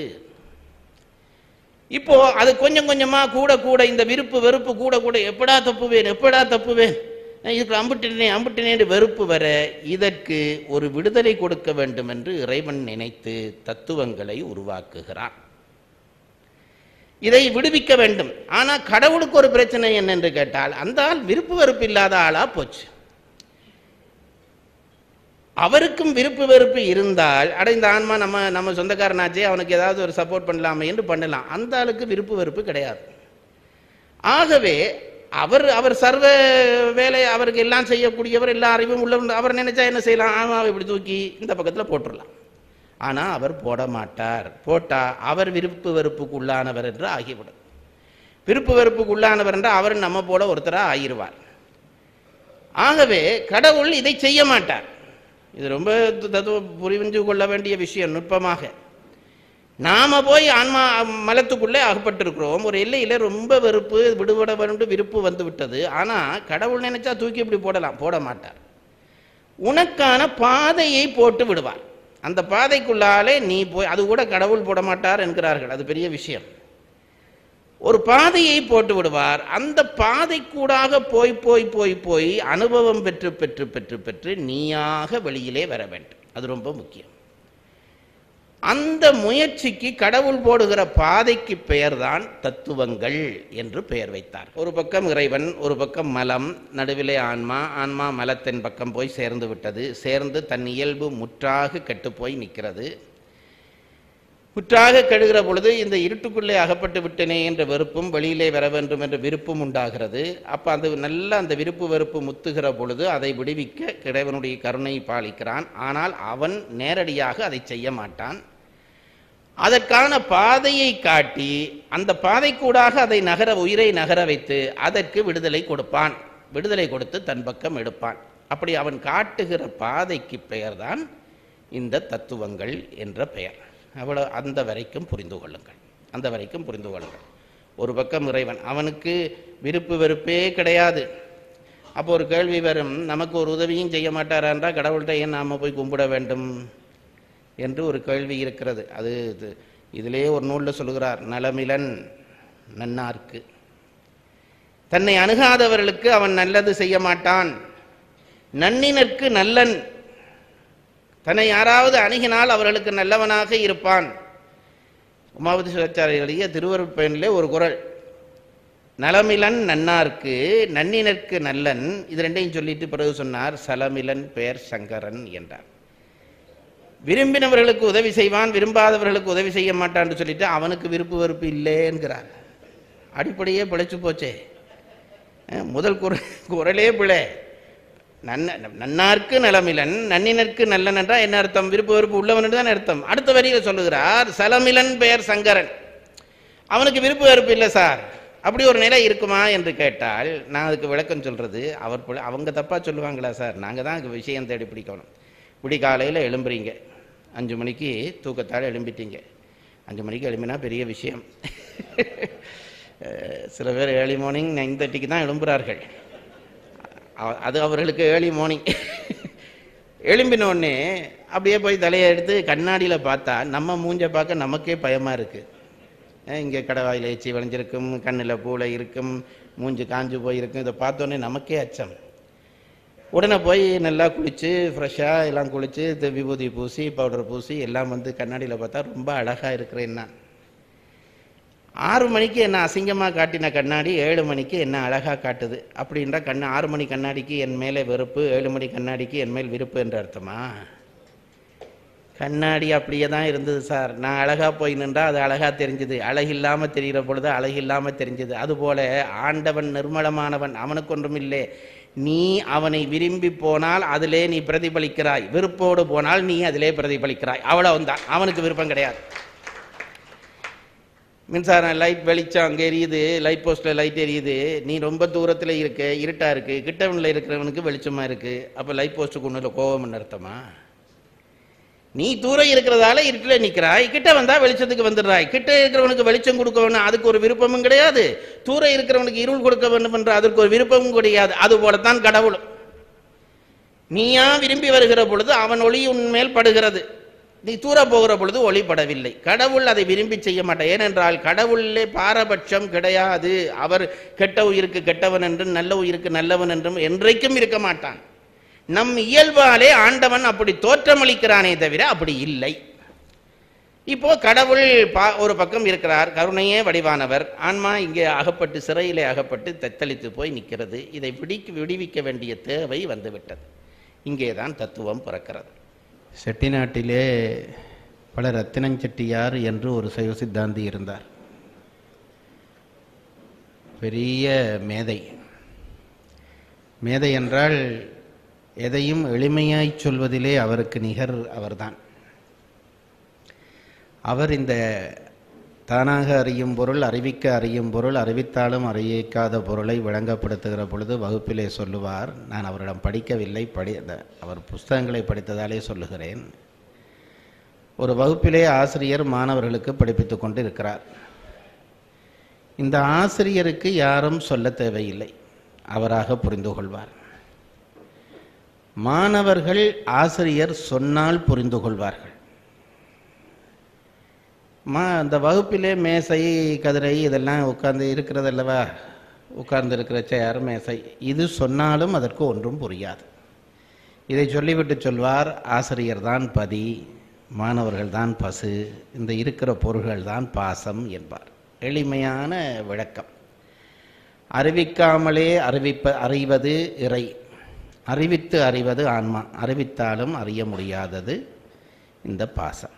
இப்போ அது கொஞ்சம் கொஞ்சமா கூட கூட இந்த விருப்பு வெறுப்பு கூட கூட எப்படா தப்புவேன் எப்படா தப்புவேன் இதுக்கு அம்பிட்டினே அம்பிட்டினே வெறுப்பு வர, இதற்கு ஒரு விடுதலை கொடுக்க வேண்டும் என்று இறைவன் நினைத்து தத்துவங்களை உருவாக்குகிறான். இதை விடுவிக்க வேண்டும். ஆனா கடவுளுக்கு ஒரு பிரச்சனை என்னென்று கேட்டால், அந்த ஆள் விருப்பு வெறுப்பு இல்லாத ஆளா போச்சு. அவருக்கும் விருப்பு வெறுப்பு இருந்தால், அட இந்த ஆன்மா நம்ம நம்ம சொந்தக்காரனாச்சே, அவனுக்கு ஏதாவது ஒரு சப்போர்ட் பண்ணலாமே என்று பண்ணலாம். அந்த ஆளுக்கு விருப்பு வெறுப்பு கிடையாது. ஆகவே அவர் அவர் சர்வ வேலை, அவருக்கு எல்லாம் செய்யக்கூடியவர், எல்லா அறிவும் உள்ள, அவர் நினைச்சா என்ன செய்யலாம், ஆன்மாவை இப்படி தூக்கி இந்த பக்கத்தில் போட்டுடலாம். ஆனால் அவர் போட மாட்டார். போட்டால் அவர் விருப்பு வெறுப்புக்கு உள்ளானவர் என்று ஆகிவிடும். விருப்பு வெறுப்புக்கு உள்ளானவர் என்றால் அவர் நம்ம போல ஒருத்தராக ஆகிடுவார். ஆகவே கடவுள் இதை செய்ய மாட்டார். இது ரொம்ப தத்துவ புரிந்து கொள்ள வேண்டிய விஷயம். நுட்பமாக நாம போய் ஆன்மா மலத்துக்குள்ளே அகப்பட்டிருக்கிறோம். ஒரு எல்லையில் ரொம்ப வெறுப்பு, விடுபட வேண்டும் விருப்பு வந்து விட்டது. ஆனால் கடவுள் நினைச்சா தூக்கி இப்படி போடலாம், போட மாட்டார். உனக்கான பாதையை போட்டு விடுவார். அந்த பாதைக்குள்ளாலே நீ போய், அது கூட கடவுள் போட மாட்டார் என்கிறார்கள். அது பெரிய விஷயம். ஒரு பாதையை போட்டு விடுவார். அந்த பாதைக்கூடாக போய் போய் போய் போய் அனுபவம் பெற்று பெற்று பெற்று பெற்று நீயாக வெளியிலே வர வேண்டும். அது ரொம்ப முக்கியம். அந்த முயற்சிக்கு கடவுள் போடுகிற பாதைக்கு பெயர்தான் தத்துவங்கள் என்று பெயர் வைத்தார். ஒரு பக்கம் இறைவன், ஒரு பக்கம் மலம், நடுவிலே ஆன்மா. ஆன்மா மலத்தின் பக்கம் போய் சேர்ந்து விட்டது. சேர்ந்து தன் இயல்பு முற்றாக கெட்டுப்போய் நிற்கிறது. முற்றாக கெடுகிற பொழுது இந்த இருட்டுக்குள்ளே அகப்பட்டு விட்டனே என்ற வெறுப்பும், வெளியிலே வர வேண்டும் என்ற விருப்பும் உண்டாகிறது. அப்போ அது நல்ல அந்த விருப்பு வெறுப்பு முத்துகிற பொழுது அதை விடுவிக்க இறைவனுடைய கருணை பாலிக்கிறான். ஆனால் அவன் நேரடியாக அதை செய்ய மாட்டான். அதற்கான பாதையை காட்டி அந்த பாதைக்கூடாக அதை நகர, உயிரை நகர வைத்து அதற்கு விடுதலை கொடுப்பான். விடுதலை கொடுத்து தன் பக்கம் எடுப்பான். அப்படி அவன் காட்டுகிற பாதைக்கு பெயர்தான் இந்த தத்துவங்கள் என்ற பெயர். அவ்வளோ, அந்த வரைக்கும் புரிந்து கொள்ளுங்கள். அந்த வரைக்கும் புரிந்து கொள்ளுங்கள். ஒரு பக்கம் இறைவன், அவனுக்கு விருப்பு வெறுப்பே கிடையாது. அப்போ ஒரு கேள்வி வரும், நமக்கு ஒரு உதவியும் செய்ய மாட்டாரா என்றால் கடவுள்கிட்ட ஏன் நாம் போய் கும்பிட வேண்டும் என்று ஒரு கேள்வி இருக்கிறது. அது இதிலே ஒரு நூலில் சொல்கிறார், நலமிலன் நன்னார்க்கு, தன்னை அணுகாதவர்களுக்கு அவன் நல்லது செய்ய மாட்டான். நன்னினர்க்கு நல்லன், தன்னை யாராவது அணுகினால் அவர்களுக்கு நல்லவனாக இருப்பான். உமாபதி சிவாச்சாரியருடைய திருவருட்பயனிலே ஒரு குறள், நலமிலன் நன்னார்க்கு நன்னினர்க்கு நல்லன். இது ரெண்டையும் சொல்லிட்டு பிறகு சொன்னார், சலமிலன் பெயர் சங்கரன் என்றார். விரும்பினவர்களுக்கு உதவி செய்வான், விரும்பாதவர்களுக்கு உதவி செய்ய மாட்டான்னு சொல்லிட்டு அவனுக்கு விருப்பு வெறுப்பு இல்லை என்கிறார். அடிப்படையே பிழைச்சு போச்சே. முதல் குர குரலே பிழை. நன்ன நன்னார்க்கு நலமிலன் நன்னினர்க்கு நல்லன் என்றால் என்ன அர்த்தம்? விருப்பு வெறுப்பு உள்ளவன் என்று தான் அர்த்தம். அடுத்த வரியில் சொல்லுகிறார், சலமிலன் பெயர் சங்கரன். அவனுக்கு விருப்பு வெறுப்பு இல்லை சார், அப்படி ஒரு நிலை இருக்குமா என்று கேட்டால் நான் அதுக்கு விளக்கம் சொல்றது, அவர் அவங்க தப்பா சொல்லுவாங்களா சார்? நாங்கள் தான் விஷயம் தேடி பிடிக்கணும். விடிகாலையில் எழும்புறீங்க, அஞ்சு மணிக்கு தூக்கத்தால் எழும்பிட்டீங்க. அஞ்சு மணிக்கு எழும்பினா பெரிய விஷயம். சில பேர் ஏர்லி மார்னிங் நைன் தேர்ட்டிக்கு தான் எழும்புகிறார்கள். அது அவர்களுக்கு ஏர்லி மார்னிங். எழும்பினோடனே அப்படியே போய் தலையை எடுத்து கண்ணாடியில் பார்த்தா நம்ம மூஞ்சை பார்க்க நமக்கே பயமாக இருக்குது. இங்கே கடவாயில் ஏச்சி விளைஞ்சிருக்கும், கண்ணில் பூளை இருக்கும், மூஞ்சி காஞ்சு போயிருக்கும். இதை பார்த்தோன்னே நமக்கே அச்சம். உடனே போய் நல்லா குளித்து ஃப்ரெஷ்ஷாக எல்லாம் குளித்து விபூதி பூசி பவுடர் பூசி எல்லாம் வந்து கண்ணாடியில் பார்த்தா ரொம்ப அழகாக இருக்கிறேன் நான். ஆறு மணிக்கு என்ன அசிங்கமாக காட்டின கண்ணாடி ஏழு மணிக்கு என்ன அழகாக காட்டுது அப்படின்றா கண்ணு ஆறு மணி கண்ணாடிக்கு என் மேலே வெறுப்பு, ஏழு மணி கண்ணாடிக்கு என் மேல் விருப்பு என்ற அர்த்தமா? கண்ணாடி அப்படியே தான் இருந்தது சார். நான் அழகாக போய் நின்றா அது அழகாக தெரிஞ்சுது, அழகில்லாமல் தெரிகிற பொழுது அழகில்லாமல் தெரிஞ்சுது. அதுபோல ஆண்டவன் நிர்மலமானவன், அவனுக்கு ஒன்றும் இல்லை. நீ அவனை விரும்பி போனால் அதிலே நீ பிரதிபலிக்கிறாய், விருப்போடு போனால் நீ அதிலே பிரதிபலிக்கிறாய். அவ்வளவுதான், அவனுக்கு விருப்பம் கிடையாது. மின்சாரம் லைட் வெளிச்சம் அங்கே எரியுது, லைட் போஸ்ட்டில் லைட் எரியுது, நீ ரொம்ப தூரத்தில் இருக்க, இருட்டாக இருக்குது, கிட்டவனில் இருக்கிறவனுக்கு வெளிச்சமாக இருக்குது. அப்போ லைட் போஸ்ட்டுக்கு ஒன்றும் கோபம்னு அர்த்தமா? நீ தூரம் இருக்கிறதால இருட்டில் நிற்கிறாய், கிட்ட வந்தால் வெளிச்சத்துக்கு வந்துடுறாய். கிட்ட இருக்கிறவனுக்கு வெளிச்சம் கொடுக்க வேணும், அதுக்கு ஒரு விருப்பமும் கிடையாது. தூரம் இருக்கிறவனுக்கு இருள் கொடுக்க வேண்டும் என்ற அதற்கு ஒரு விருப்பமும் கிடையாது. அதுபோலத்தான் கடவுளும். நீயா விரும்பி வருகிற பொழுது அவன் ஒளி உன்மேல் படுகிறது, நீ தூர போகிற பொழுது ஒளிப்படவில்லை. கடவுள் அதை விரும்பி செய்ய மாட்டார். ஏனென்றால் கடவுளிலே பாரபட்சம் கிடையாது. அவர் கெட்ட உயிருக்கு கெட்டவன் என்றும் நல்ல உயிருக்கு நல்லவன் என்றும் என்றைக்கும் இருக்க மாட்டான். நம் இயல்பாலே ஆண்டவன் அப்படி தோற்றமளிக்கிறானே தவிர அப்படி இல்லை. இப்போ கடவுள் பா ஒரு பக்கம் இருக்கிறார், கருணையே வடிவானவர். ஆன்மா இங்கே அகப்பட்டு சிறையிலே அகப்பட்டு தத்தளித்து போய் நிற்கிறது. இதை விடிக்கு விடுவிக்க வேண்டிய தேவை வந்துவிட்டது. இங்கேதான் தத்துவம் பிறக்கிறது. செட்டிநாட்டிலே பல ரத்தினஞ்செட்டியார் என்று ஒரு சைவ சித்தாந்தி இருந்தார். பெரிய மேதை. மேதை என்றால் எதையும் எளிமையாய் சொல்வதிலே அவருக்கு நிகர் அவர்தான். அவர் இந்த தானாக அறியும் பொருள், அறிவிக்க அறியும் பொருள், அறிவித்தாலும் அறிவிக்காத பொருளை விளங்கப்படுத்துகிற பொழுது வகுப்பிலே சொல்லுவார். நான் அவரிடம் படிக்கவில்லை, படி அவர் புஸ்தகங்களை படித்ததாலே சொல்லுகிறேன். ஒரு வகுப்பிலே ஆசிரியர் மாணவர்களுக்கு படிப்பித்து கொண்டு இருக்கிறார். இந்த ஆசிரியருக்கு யாரும் சொல்ல தேவையில்லை, அவராக புரிந்து கொள்வார். மாணவர்கள் ஆசிரியர் சொன்னால் புரிந்து கொள்வார்கள். மா அந்த வகுப்பிலே மேசை கதிரை இதெல்லாம் உட்கார்ந்து இருக்கிறது அல்லவா, உட்கார்ந்து இருக்கிற சேர் மேசை, இது சொன்னாலும் அதற்கு ஒன்றும் புரியாது. இதை சொல்லிவிட்டு சொல்வார், ஆசிரியர் தான் பதி, மாணவர்கள் தான் பசு, இந்த இருக்கிற பொருள்கள் தான் பாசம் என்பார். எளிமையான விளக்கம். அறிவிக்காமலே அறிவிப்ப அறிவது இறை, அறிவித்து அறிவது ஆன்மா, அறிவித்தாலும் அறிய முடியாதது இந்த பாசம்.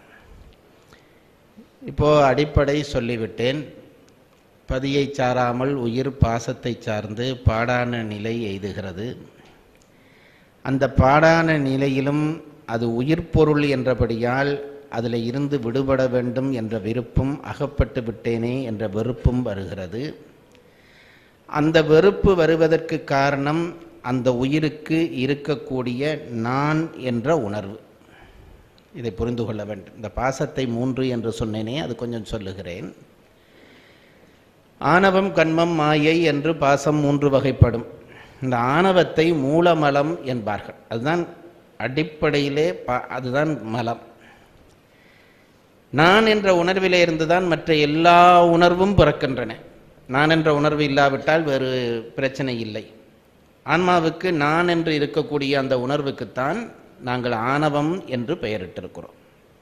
இப்போ அடிப்படை சொல்லிவிட்டேன். பதியை சாராமல் உயிர் பாசத்தை சார்ந்து பாடான நிலை எய்துகிறது. அந்த பாடான நிலையிலும் அது உயிர் பொருள் என்றபடியால் அதில் இருந்து விடுபட வேண்டும் என்ற விருப்பம், அகப்பட்டு விட்டேனே என்ற வெறுப்பும் வருகிறது. அந்த வெறுப்பு வருவதற்கு காரணம் அந்த உயிருக்கு இருக்கக்கூடிய நான் என்ற உணர்வு. இதை புரிந்து கொள்ள வேண்டும். இந்த பாசத்தை மூன்று என்று சொன்னேனே, அது கொஞ்சம் சொல்லுகிறேன். ஆணவம், கண்மம், மாயை என்று பாசம் மூன்று வகைப்படும். இந்த ஆணவத்தை மூலமலம் என்பார்கள். அதுதான் அடிப்படையிலே பா அதுதான் மலம். நான் என்ற உணர்விலே இருந்துதான் மற்ற எல்லா உணர்வும் பிறக்கின்றன. நான் என்ற உணர்வு இல்லாவிட்டால் வேறு பிரச்சனை இல்லை. ஆன்மாவுக்கு நான் என்று இருக்கக்கூடிய அந்த உணர்வுக்குத்தான் நாங்கள் ஆணவம் என்று பெயரிட்டிருக்கிறோம்.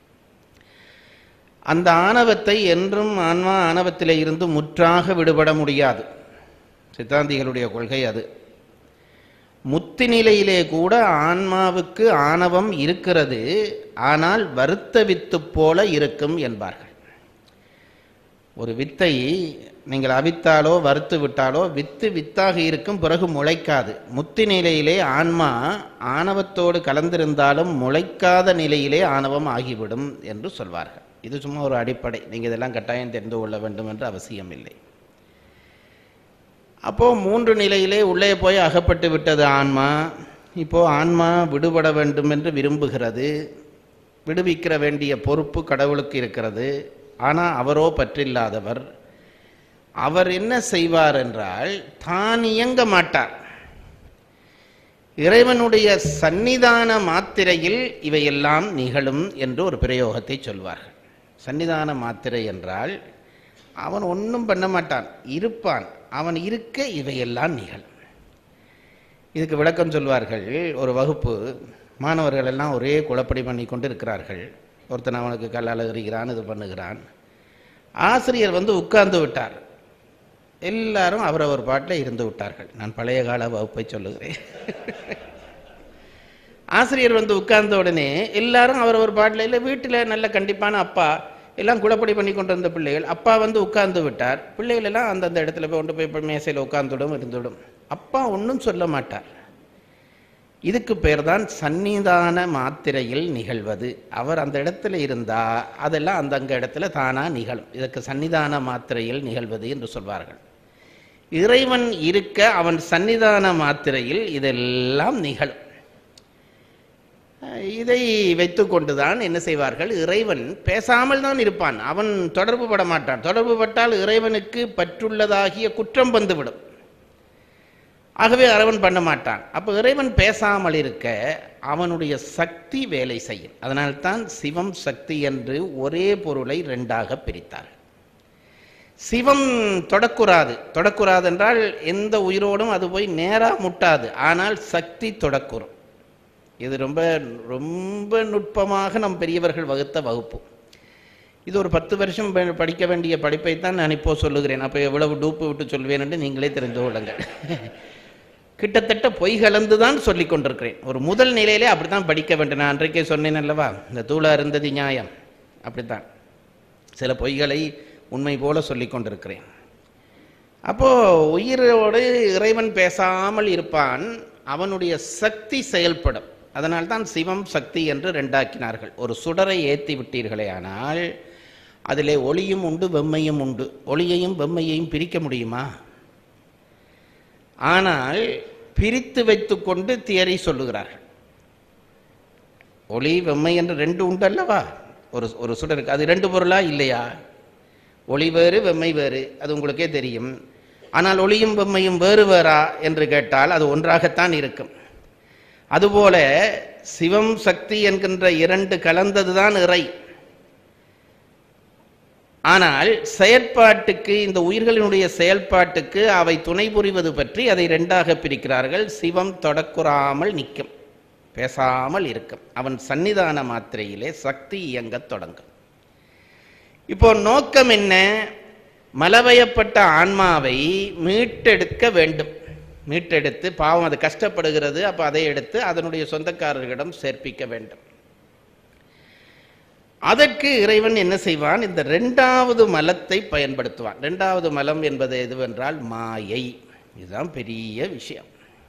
அந்த ஆணவத்தை என்றும் ஆன்மா ஆணவத்திலே இருந்து முற்றாக விடுபட முடியாது. சித்தாந்திகளுடைய கொள்கை அது. முத்தி நிலையிலே கூட ஆன்மாவுக்கு ஆணவம் இருக்கிறது, ஆனால் வருத்த வித்து போல இருக்கும் என்பார்கள். ஒரு வித்தை நீங்கள் அவித்தாலோ வறுத்து விட்டாலோ வித்து வித்தாக இருக்கும், பிறகு முளைக்காது. முத்தி நிலையிலே ஆன்மா ஆணவத்தோடு கலந்திருந்தாலும் முளைக்காத நிலையிலே ஆணவம் ஆகிவிடும் என்று சொல்வார்கள். இது சும்மா ஒரு அடிப்படை, நீங்கள் இதெல்லாம் கட்டாயம் தெரிந்து கொள்ள வேண்டும் என்று அவசியம் இல்லை. அப்போ மூன்று நிலையிலே உள்ளே போய் அகப்பட்டு விட்டது ஆன்மா. இப்போது ஆன்மா விடுபட வேண்டும் என்று விரும்புகிறது, விடுவிக்கிற வேண்டிய பொறுப்பு கடவுளுக்கு இருக்கிறது. ஆனால் அவரோ பற்றில்லாதவர். அவர் என்ன செய்வார் என்றால் தான் இயங்க மாட்டார். இறைவனுடைய சந்நிதான மாத்திரையில் இவையெல்லாம் நிகழும் என்று ஒரு பிரயோகத்தை சொல்வார்கள். சந்நிதான மாத்திரை என்றால் அவன் ஒன்றும் பண்ண மாட்டான், இருப்பான். அவன் இருக்க இவையெல்லாம் நிகழும். இதுக்கு விளக்கம் சொல்வார்கள். ஒரு வகுப்பு, மாணவர்கள் எல்லாம் ஒரே குழப்படி பண்ணி கொண்டு இருக்கிறார்கள். ஒருத்தன் அவனுக்கு கல்லால் எறிகிறான், இது பண்ணுகிறான். ஆசிரியர் வந்து உட்கார்ந்து விட்டார். எல்லாரும் அவரவர் பாட்டில் இருந்து விட்டார்கள். நான் பழைய கால வகுப்பை சொல்லுகிறேன். ஆசிரியர் வந்து உட்கார்ந்த உடனே எல்லாரும் அவரவர் பாட்டில், இல்லை வீட்டில் நல்ல கண்டிப்பான அப்பா, எல்லாம் குழப்படி பண்ணி கொண்டு வந்த பிள்ளைகள், அப்பா வந்து உட்கார்ந்து விட்டார். பிள்ளைகள் எல்லாம் அந்தந்த இடத்துல போய் கொண்டு போய் மேசையில் உட்கார்ந்துவிடும், இருந்துவிடும். அப்பா ஒன்றும் சொல்ல மாட்டார். இதுக்கு பேர் தான் சந்நிதான மாத்திரையில் நிகழ்வது. அவர் அந்த இடத்துல இருந்தால் அதெல்லாம் அந்த அங்கே இடத்துல தானாக நிகழும். இதற்கு சந்நிதான மாத்திரையில் நிகழ்வது என்று சொல்வார்கள். இறைவன் இருக்க அவன் சந்நிதான மாத்திரையில் இதெல்லாம் நிகழும். இதை வைத்து கொண்டுதான் என்ன செய்வார்கள், இறைவன் பேசாமல் தான் இருப்பான். அவன் தொடர்பு பட மாட்டான். தொடர்பு பட்டால் இறைவனுக்கு பற்றுள்ளதாகிய குற்றம் வந்துவிடும். ஆகவே இறைவன் பண்ண மாட்டான். அப்போ இறைவன் பேசாமல் இருக்க அவனுடைய சக்தி வேலை செய்யும். அதனால்தான் சிவம் சக்தி என்று ஒரே பொருளை ரெண்டாக பிரித்தார். சிவம் தொடக்குறாது. தொடக்குறாது என்றால் எந்த உயிரோடும் அது போய் நேராக முட்டாது. ஆனால் சக்தி தொடக்குறும். இது ரொம்ப ரொம்ப நுட்பமாக நம் பெரியவர்கள் வகுத்த வகுப்பு. இது ஒரு பத்து வருஷம் படிக்க வேண்டிய படிப்பை தான் நான் இப்போ சொல்லுகிறேன். அப்போ எவ்வளவு டூப்பு விட்டு சொல்வேன் என்று நீங்களே தெரிந்து கொள்ளுங்கள். கிட்டத்தட்ட பொய் கலந்து தான் சொல்லி கொண்டிருக்கிறேன். ஒரு முதல் நிலையிலே அப்படித்தான் படிக்க வேண்டும். நான் அன்றைக்கே சொன்னேன் அல்லவா, இந்த தூள அருந்ததி நியாயம். அப்படித்தான் சில பொய்களை உண்மை போல சொல்லி கொண்டிருக்கிறேன். அப்போது உயிரோடு இறைவன் பேசாமல் இருப்பான், அவனுடைய சக்தி செயல்படும். அதனால்தான் சிவம் சக்தி என்று ரெண்டாக்கினார்கள். ஒரு சுடரை ஏற்றி விட்டீர்களே ஆனால் அதிலே ஒளியும் உண்டு, வெம்மையும் உண்டு. ஒளியையும் வெம்மையையும் பிரிக்க முடியுமா? ஆனால் பிரித்து வைத்து கொண்டு தியரி சொல்லுகிறார்கள். ஒளி வெம்மை என்று ரெண்டு உண்டு அல்லவா? ஒரு ஒரு சுடருக்கு அது ரெண்டு பொருளா இல்லையா? ஒளி வேறு, வெம்மை வேறு, அது உங்களுக்கே தெரியும். ஆனால் ஒளியும் வெம்மையும் வேறு வேறா என்று கேட்டால் அது ஒன்றாகத்தான் இருக்கும். அதுபோல சிவம் சக்தி என்கின்ற இரண்டு கலந்ததுதான் இறை. ஆனால் செயற்பாட்டுக்கு, இந்த உயிர்களினுடைய செயல்பாட்டுக்கு அவை துணை புரிவது பற்றி அதை ரெண்டாக பிரிக்கிறார்கள். சிவம் தொடக்குறாமல் நிற்கும், பேசாமல் இருக்கும். அவன் சந்நிதான மாத்திரையிலே சக்தி இயங்கத் தொடங்கும். இப்போ நோக்கம் என்ன? மலவயப்பட்ட ஆன்மாவை மீட்டெடுக்க வேண்டும். மீட்டெடுத்து, பாவம் அது கஷ்டப்படுகிறது, அப்போ அதை எடுத்து அதனுடைய சொந்தக்காரர்களிடம் சேர்ப்பிக்க வேண்டும். அதற்கு இறைவன் என்ன செய்வான்? இந்த இரண்டாவது மலத்தை பயன்படுத்துவான். இரண்டாவது மலம் என்பது எதுவென்றால் மாயை. இதுதான் பெரிய விஷயம்.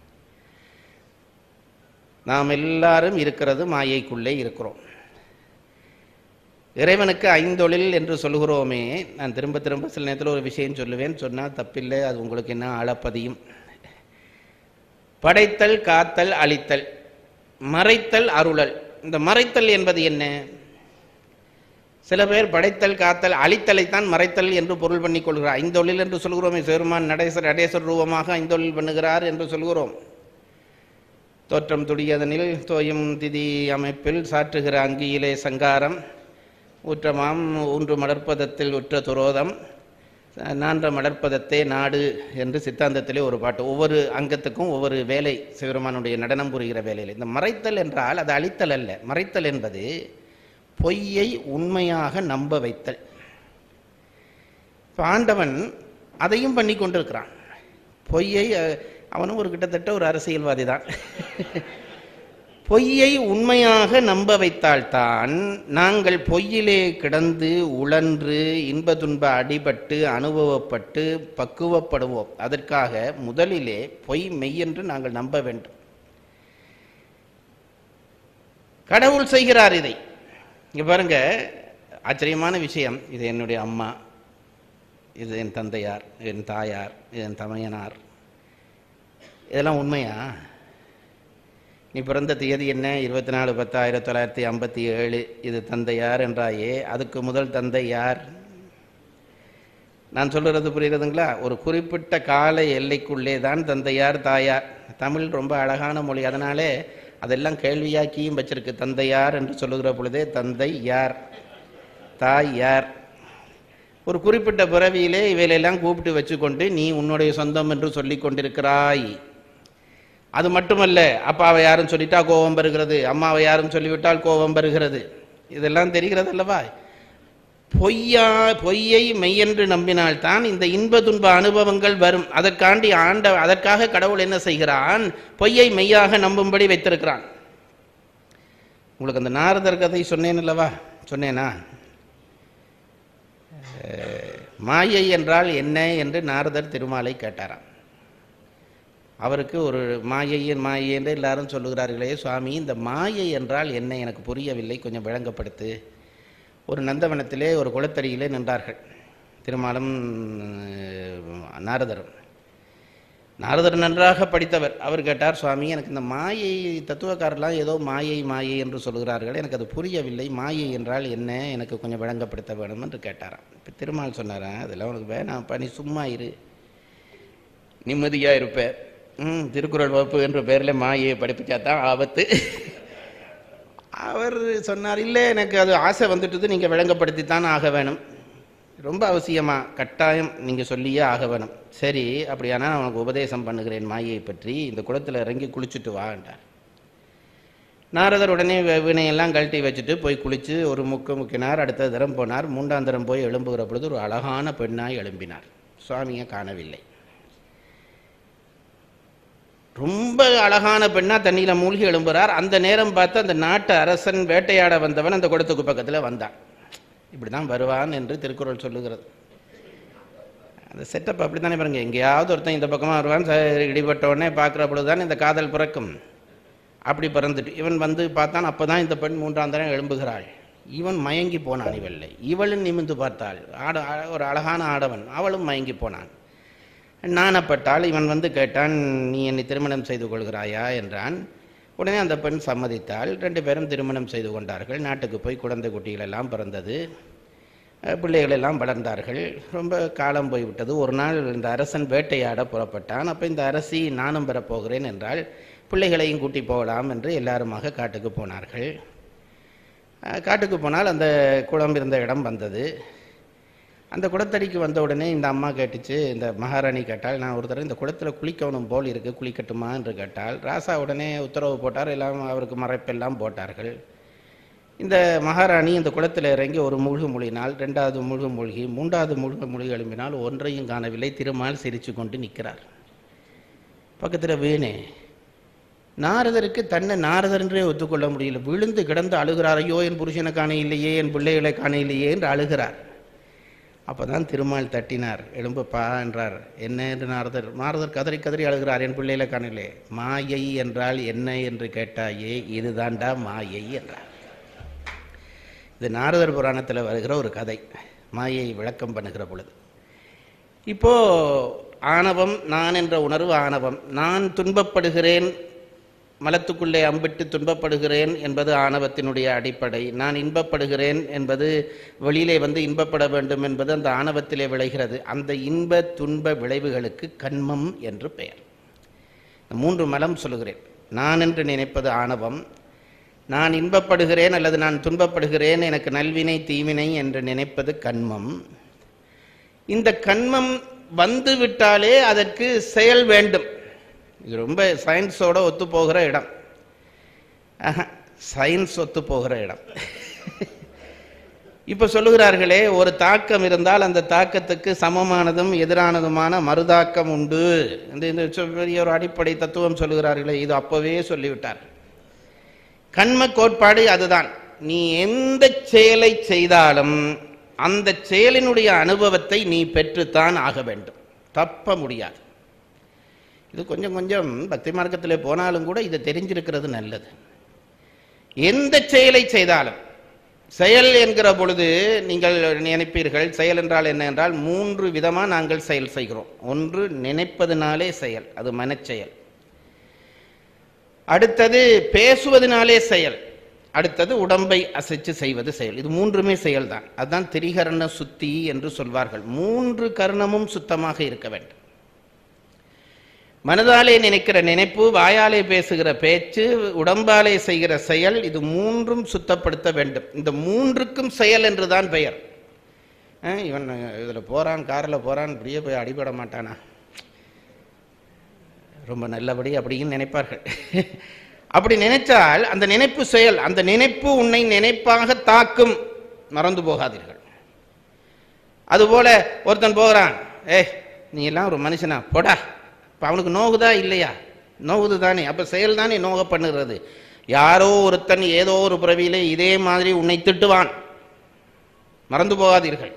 நாம் எல்லாரும் இருக்கிறது மாயைக்குள்ளே இருக்கிறோம். இறைவனுக்கு ஐந்தொழில் என்று சொல்கிறோமே, நான் திரும்ப திரும்ப சில நேரத்தில் ஒரு விஷயம் சொல்லுவேன், சொன்னால் தப்பில்லை, அது உங்களுக்கு என்ன ஆழப்பதியும். படைத்தல், காத்தல், அழித்தல், மறைத்தல், அருளல். இந்த மறைத்தல் என்பது என்ன? சில பேர் படைத்தல், காத்தல், அழித்தலைத்தான் மறைத்தல் என்று பொருள் பண்ணி கொள்கிறார். ஐந்தொழில் என்று சொல்கிறோமே, சிவருமான் நடேசர் நடேசர் ரூபமாக ஐந்தொழில் பண்ணுகிறார் என்று சொல்கிறோம். தோற்றம் துடியதனில் தோயும் திதி அமைப்பில் சாற்றுகிற அங்கியிலே சங்காரம், ஊற்றமாம் ஊன்று மலர்ப்பதத்தில் உற்ற துரோதம், நான்ற மலர்ப்பதத்தே நாடு என்று சித்தாந்தத்திலே ஒரு பாட்டு. ஒவ்வொரு அங்கத்துக்கும் ஒவ்வொரு வேலை சிவருமானுடைய நடனம் புரிகிற வேலையில். இந்த மறைத்தல் என்றால் அது அழித்தல் அல்ல. மறைத்தல் என்பது பொய்யை உண்மையாக நம்ப வைத்தல். ஆண்டவன் அதையும் பண்ணி கொண்டிருக்கிறான். பொய்யை, அவனும் ஒரு கிட்டத்தட்ட ஒரு அரசியல்வாதி தான். பொய்யை உண்மையாக நம்ப வைத்தால்தான் நாங்கள் பொய்யிலே கிடந்து உழன்று இன்ப துன்ப அடிபட்டு அனுபவப்பட்டு பக்குவப்படுவோம். அதற்காக முதலிலே பொய் மெய் என்று நாங்கள் நம்ப வேண்டும். கடவுள் செய்கிறார் இதை. இங்கே பாருங்க, ஆச்சரியமான விஷயம். இது என்னுடைய அம்மா, இது என் தந்தையார், என் தாயார், இது என் தமையனார். இதெல்லாம் உண்மையா? நீ பிறந்த தேதி என்ன? இருபத்தி நாலு பத்து ஆயிரத்தி தொள்ளாயிரத்தி ஐம்பத்தி ஏழு. இது தந்தை யார் என்றாயே, அதுக்கு முதல் தந்தை யார்? நான் சொல்கிறது புரியுறதுங்களா? ஒரு குறிப்பிட்ட கால எல்லைக்குள்ளே தான் தந்தையார் தாயார். தமிழ் ரொம்ப அழகான மொழி, அதனாலே அதெல்லாம் கேள்வியாக்கியும் வச்சிருக்கு. தந்தையார் என்று சொல்லுகிற பொழுதே தந்தை யார், தாய் யார். ஒரு குறிப்பிட்ட பிறவியிலே இவையிலெல்லாம் கூப்பிட்டு வச்சுக்கொண்டு நீ உன்னுடைய சொந்தம் என்று சொல்லி கொண்டிருக்கிறாய். அது மட்டுமல்ல, அப்பாவை யாரும் சொல்லிட்டா கோபம் வருகிறது, அம்மாவை யாரும் சொல்லிவிட்டால் கோபம் வருகிறது. இதெல்லாம் தெரிகிறது அல்லவா? பொய்யா பொய்யை மெய்யென்று நம்பினால்தான் இந்த இன்ப துன்ப அனுபவங்கள் வரும். அதற்காண்டி ஆண்ட அதற்காக கடவுள் என்ன செய்கிறான்? பொய்யை மெய்யாக நம்பும்படி வைத்திருக்கிறான். உங்களுக்கு அந்த நாரதர் கதை சொன்னேன் அல்லவா? சொன்னேனா? மாயை என்றால் என்ன என்று நாரதர் திருமாலை கேட்டாராம். அவருக்கு ஒரு மாயை மாயை என்று எல்லாரும் சொல்லுகிறார்களே சுவாமி, இந்த மாயை என்றால் என்ன, எனக்கு புரியவில்லை, கொஞ்சம் விளங்கப்படுத்து. ஒரு நந்தவனத்திலே ஒரு குளத்தடியிலே நின்றார்கள் திருமாலும் நாரதரும். நாரதர் நன்றாக படித்தவர். அவர் கேட்டார், சுவாமி எனக்கு இந்த மாயை தத்துவக்காரெல்லாம் ஏதோ மாயை மாயை என்று சொல்கிறார்கள், எனக்கு அது புரியவில்லை, மாயை என்றால் என்ன, எனக்கு கொஞ்சம் விளங்கப்படுத்த வேணும் என்று கேட்டாராம். இப்போ திருமால் சொன்னாராம், அதெல்லாம் உனக்கு வேணாம்ப்பா, நீ சும்மா இரு, நிம்மதியாக இருப்ப. ம் திருக்குறள் வகுப்பு என்ற பேரில் மாயை படிப்பிச்சா தான் ஆபத்து. அவர் சொன்னார், இல்லை எனக்கு அது ஆசை வந்துட்டுது, நீங்கள் விளங்கப்படுத்தித்தான் ஆக வேணும், ரொம்ப அவசியமா, கட்டாயம் நீங்கள் சொல்லியே ஆக வேணும். சரி அப்படியானா நான் உனக்கு உபதேசம் பண்ணுகிறேன் மாயை பற்றி, இந்த குளத்தில் இறங்கி குளிச்சுட்டு வா என்றார். நாரதர் உடனே வீணையெல்லாம் கழட்டி வச்சுட்டு போய் குளித்து ஒரு முக்கு முக்கினார். அடுத்த தரம் போனார். மூன்றாம் தரம் போய் எழும்புகிற பொழுது ஒரு அழகான பெண்ணாய் எழும்பினார். சுவாமியை காணவில்லை. ரொம்ப அழகான பெண்ணா தண்ணியில் மூழ்கி எழும்புறார். அந்த நேரம் பார்த்து அந்த நாட்டு அரசன் வேட்டையாட வந்தவன் அந்த குளத்துக்கு பக்கத்தில் வந்தான். இப்படி தான் வருவான் என்று திருக்குறள் சொல்லுகிறது. அந்த செட்டப் அப்படி தானே பாருங்க. எங்கேயாவது ஒருத்தன் இந்த பக்கமாக வருவான், இடிபட்ட உடனே பார்க்குற பொழுதுதான் இந்த காதல் பிறக்கும். அப்படி பிறந்துட்டு இவன் வந்து பார்த்தான். அப்போ தான் இந்த பெண் மூன்றாம் தரம் எழும்புகிறாள். இவன் மயங்கி போனான். இவள்லை இவளும் நிமிந்து பார்த்தாள். ஆட ஒரு அழகான ஆடவன், அவளும் மயங்கி போனான். நாணப்பட்டால் இவன் வந்து கேட்டான், நீ என்னை திருமணம் செய்து கொள்கிறாயா என்றான். உடனே அந்த பெண் சம்மதித்தாள். ரெண்டு பேரும் திருமணம் செய்து கொண்டார்கள். நாட்டுக்கு போய் குழந்தை குட்டிகளெல்லாம் பிறந்தது, பிள்ளைகளெல்லாம் வளர்ந்தார்கள். ரொம்ப காலம் போய்விட்டது. ஒரு நாள் இந்த அரசன் வேட்டையாட புறப்பட்டான். அப்போ இந்த அரசி நானும் பெறப்போகிறேன் என்றால் பிள்ளைகளையும் கூட்டி போகலாம் என்று எல்லாருமாக காட்டுக்கு போனார்கள். காட்டுக்கு போனால் அந்த குளம் இருந்த இடம் வந்தது. அந்த குளத்தடிக்கு வந்த உடனே இந்த அம்மா கேட்டுச்சு, இந்த மகாராணி கேட்டால், நான் ஒரு தடவை இந்த குளத்தில் குளிக்கணும் போல் இருக்குது, குளிக்கட்டுமா என்று கேட்டால், ராசா உடனே உத்தரவு போட்டார். எல்லாம் அவருக்கு மறைப்பெல்லாம் போட்டார்கள். இந்த மகாராணி இந்த குளத்தில் இறங்கி ஒரு மூழ்கு மூழ்கினால், ரெண்டாவது மூழ்கு மூழ்கி, மூன்றாவது மூழ்கு மூழ்கி எழும்பினால் ஒன்றையும் காணவில்லை. திருமால் சிரித்து கொண்டு நிற்கிறார். பக்கத்தில் வீணே. நாரதருக்கு தன்னை நாரதர் என்றே ஒத்துக்கொள்ள முடியல. விழுந்து கிடந்து அழுகிறார். ஐயோ என் புருஷனை காண இல்லையே, என் பிள்ளைகளை காண இல்லையே என்று அழுகிறார். அப்போ தான் திருமால் தட்டினார். எழும்புப்பா என்றார். என்ன என்று நாரதர் நாரதர் கதறி கதறி அழுகிறார். என் பிள்ளைகளை காணலே. மாயை என்றால் என்ன என்று கேட்டாயே, இதுதாண்டா மாயை என்றார். இது நாரதர் புராணத்தில் வருகிற ஒரு கதை, மாயை விளக்கம் பண்ணுகிற பொழுது. இப்போ ஆணவம், நான் என்ற உணர்வு ஆணவம். நான் துன்பப்படுகிறேன், மலத்துக்குள்ளே அம்பிட்டு துன்பப்படுகிறேன் என்பது ஆணவத்தினுடைய அடிப்படை. நான் இன்பப்படுகிறேன் என்பது, வெளியிலே வந்து இன்பப்பட வேண்டும் என்பது அந்த ஆணவத்திலே விளைகிறது. அந்த இன்ப துன்ப விளைவுகளுக்கு கண்மம் என்று பெயர். மூன்று மலம் சொல்லுகிறேன். நான் என்று நினைப்பது ஆணவம். நான் இன்பப்படுகிறேன் அல்லது நான் துன்பப்படுகிறேன், எனக்கு நல்வினை தீவினை என்று நினைப்பது கண்மம். இந்த கண்மம் வந்து விட்டாலே அதற்கு செயல் வேண்டும். இது ரொம்ப சயின்ஸோட ஒத்து போகிற இடம். சயின்ஸ் ஒத்து போகிற இடம். இப்போ சொல்லுகிறார்களே, ஒரு தாக்கம் இருந்தால் அந்த தாக்கத்துக்கு சமமானதும் எதிரானதுமான மறுதாக்கம் உண்டு. இந்த பெரிய ஒரு அடிப்படை தத்துவம் சொல்லுகிறார்களே, இது அப்பவே சொல்லிவிட்டார். கண்ம கோட்பாடு அதுதான். நீ எந்த செயலை செய்தாலும் அந்த செயலினுடைய அனுபவத்தை நீ பெற்றுத்தான் ஆக வேண்டும், தப்ப முடியாது. இது கொஞ்சம் கொஞ்சம் பக்தி மார்க்கத்தில் போனாலும் கூட இதை தெரிஞ்சிருக்கிறது நல்லது. எந்த செயலை செய்தாலும், செயல் என்கிற பொழுது நீங்கள் நினைப்பீர்கள், செயல் என்றால் என்ன என்றால், மூன்று விதமாக நாங்கள் செயல் செய்கிறோம். ஒன்று நினைப்பதனாலே செயல், அது மனச்செயல். அடுத்தது பேசுவதனாலே செயல், அடுத்தது உடம்பை அசைச்சு செய்வது செயல். இது மூன்றுமே செயல்தான். அதுதான் திரிகரண சுத்தி என்று சொல்வார்கள். மூன்று கர்ணமும் சுத்தமாக இருக்க வேண்டும். மனதாலே நினைக்கிற நினைப்பு, வாயாலே பேசுகிற பேச்சு, உடம்பாலே செய்கிற செயல், இது மூன்றும் சுத்தப்படுத்த வேண்டும். இந்த மூன்றுக்கும் செயல் என்றுதான் பெயர். இவன் இதில் போகிறான், காரில் போகிறான், இப்படியே போய் அடிபட மாட்டானா, ரொம்ப நல்லபடி அப்படின்னு நினைப்பார்கள். அப்படி நினைச்சால் அந்த நினைப்பு செயல், அந்த நினைப்பு உன்னை நினைப்பாக தாக்கும், மறந்து போகாதீர்கள். அதுபோல ஒருத்தன் போகிறான், ஏ நீ எல்லாம் ஒரு மனுஷனா போடா, இப்போ அவனுக்கு நோகுதா இல்லையா? நோகுது தானே. அப்போ செயல் தானே நோக பண்ணுகிறது. யாரோ ஒருத்தன் ஏதோ ஒரு பிறவியிலே இதே மாதிரி உன்னை திட்டுவான், மறந்து போகாதீர்கள்.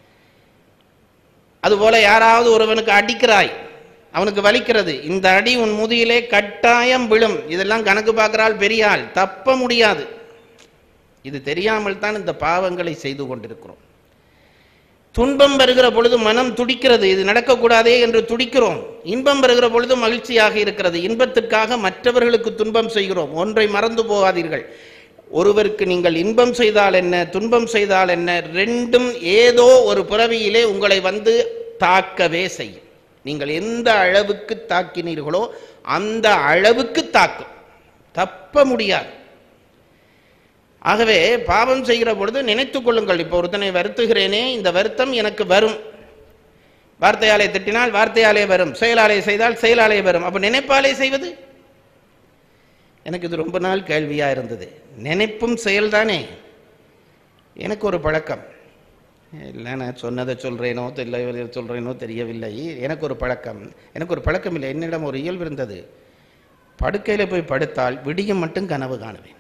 அதுபோல யாராவது ஒருவனுக்கு அடிக்கிறாய், அவனுக்கு வலிக்கிறது, இந்த அடி உன் முதுகிலே கட்டாயம் விழும். இதெல்லாம் கணக்கு பார்க்கிறாள் பெரியாள், தப்ப முடியாது. இது தெரியாமல் தான் இந்த பாவங்களை செய்து கொண்டிருக்கிறோம். துன்பம் வருகிற பொழுது மனம் துடிக்கிறது, இது நடக்கக்கூடாதே என்று துடிக்கிறோம். இன்பம் வருகிற பொழுது மகிழ்ச்சியாக இருக்கிறது. இன்பத்திற்காக மற்றவர்களுக்கு துன்பம் செய்கிறோம். ஒன்றை மறந்து போகாதீர்கள், ஒருவருக்கு நீங்கள் இன்பம் செய்தால் என்ன, துன்பம் செய்தால் என்ன, ரெண்டும் ஏதோ ஒரு பிறவியிலே உங்களை வந்து தாக்கவே செய்யும். நீங்கள் எந்த அளவுக்கு தாக்கினீர்களோ அந்த அளவுக்கு தாக்கும், தப்ப முடியாது. ஆகவே பாவம் செய்கிற பொழுது நினைத்துக் கொள்ளுங்கள், இப்போ ஒருத்தனை வருத்துகிறேனே, இந்த வருத்தம் எனக்கு வரும். வார்த்தையாலே திட்டினால் வார்த்தையாலே வரும், செயலாலே செய்தால் செயலாலே வரும். அப்போ நினைப்பாலே செய்வது, எனக்கு இது ரொம்ப நாள் கேள்வியாக இருந்தது. நினைப்பும் செயல்தானே. எனக்கு ஒரு பழக்கம் இல்லை, நான் சொன்னதை சொல்கிறேனோ தெரியல சொல்கிறேனோ தெரியவில்லை. எனக்கு ஒரு பழக்கம் எனக்கு ஒரு பழக்கம் இல்லை என்னிடம் ஒரு இயல்பு இருந்தது. படுக்கையில் போய் படுத்தால் விடியம் மட்டும் கனவு காணுவேன்.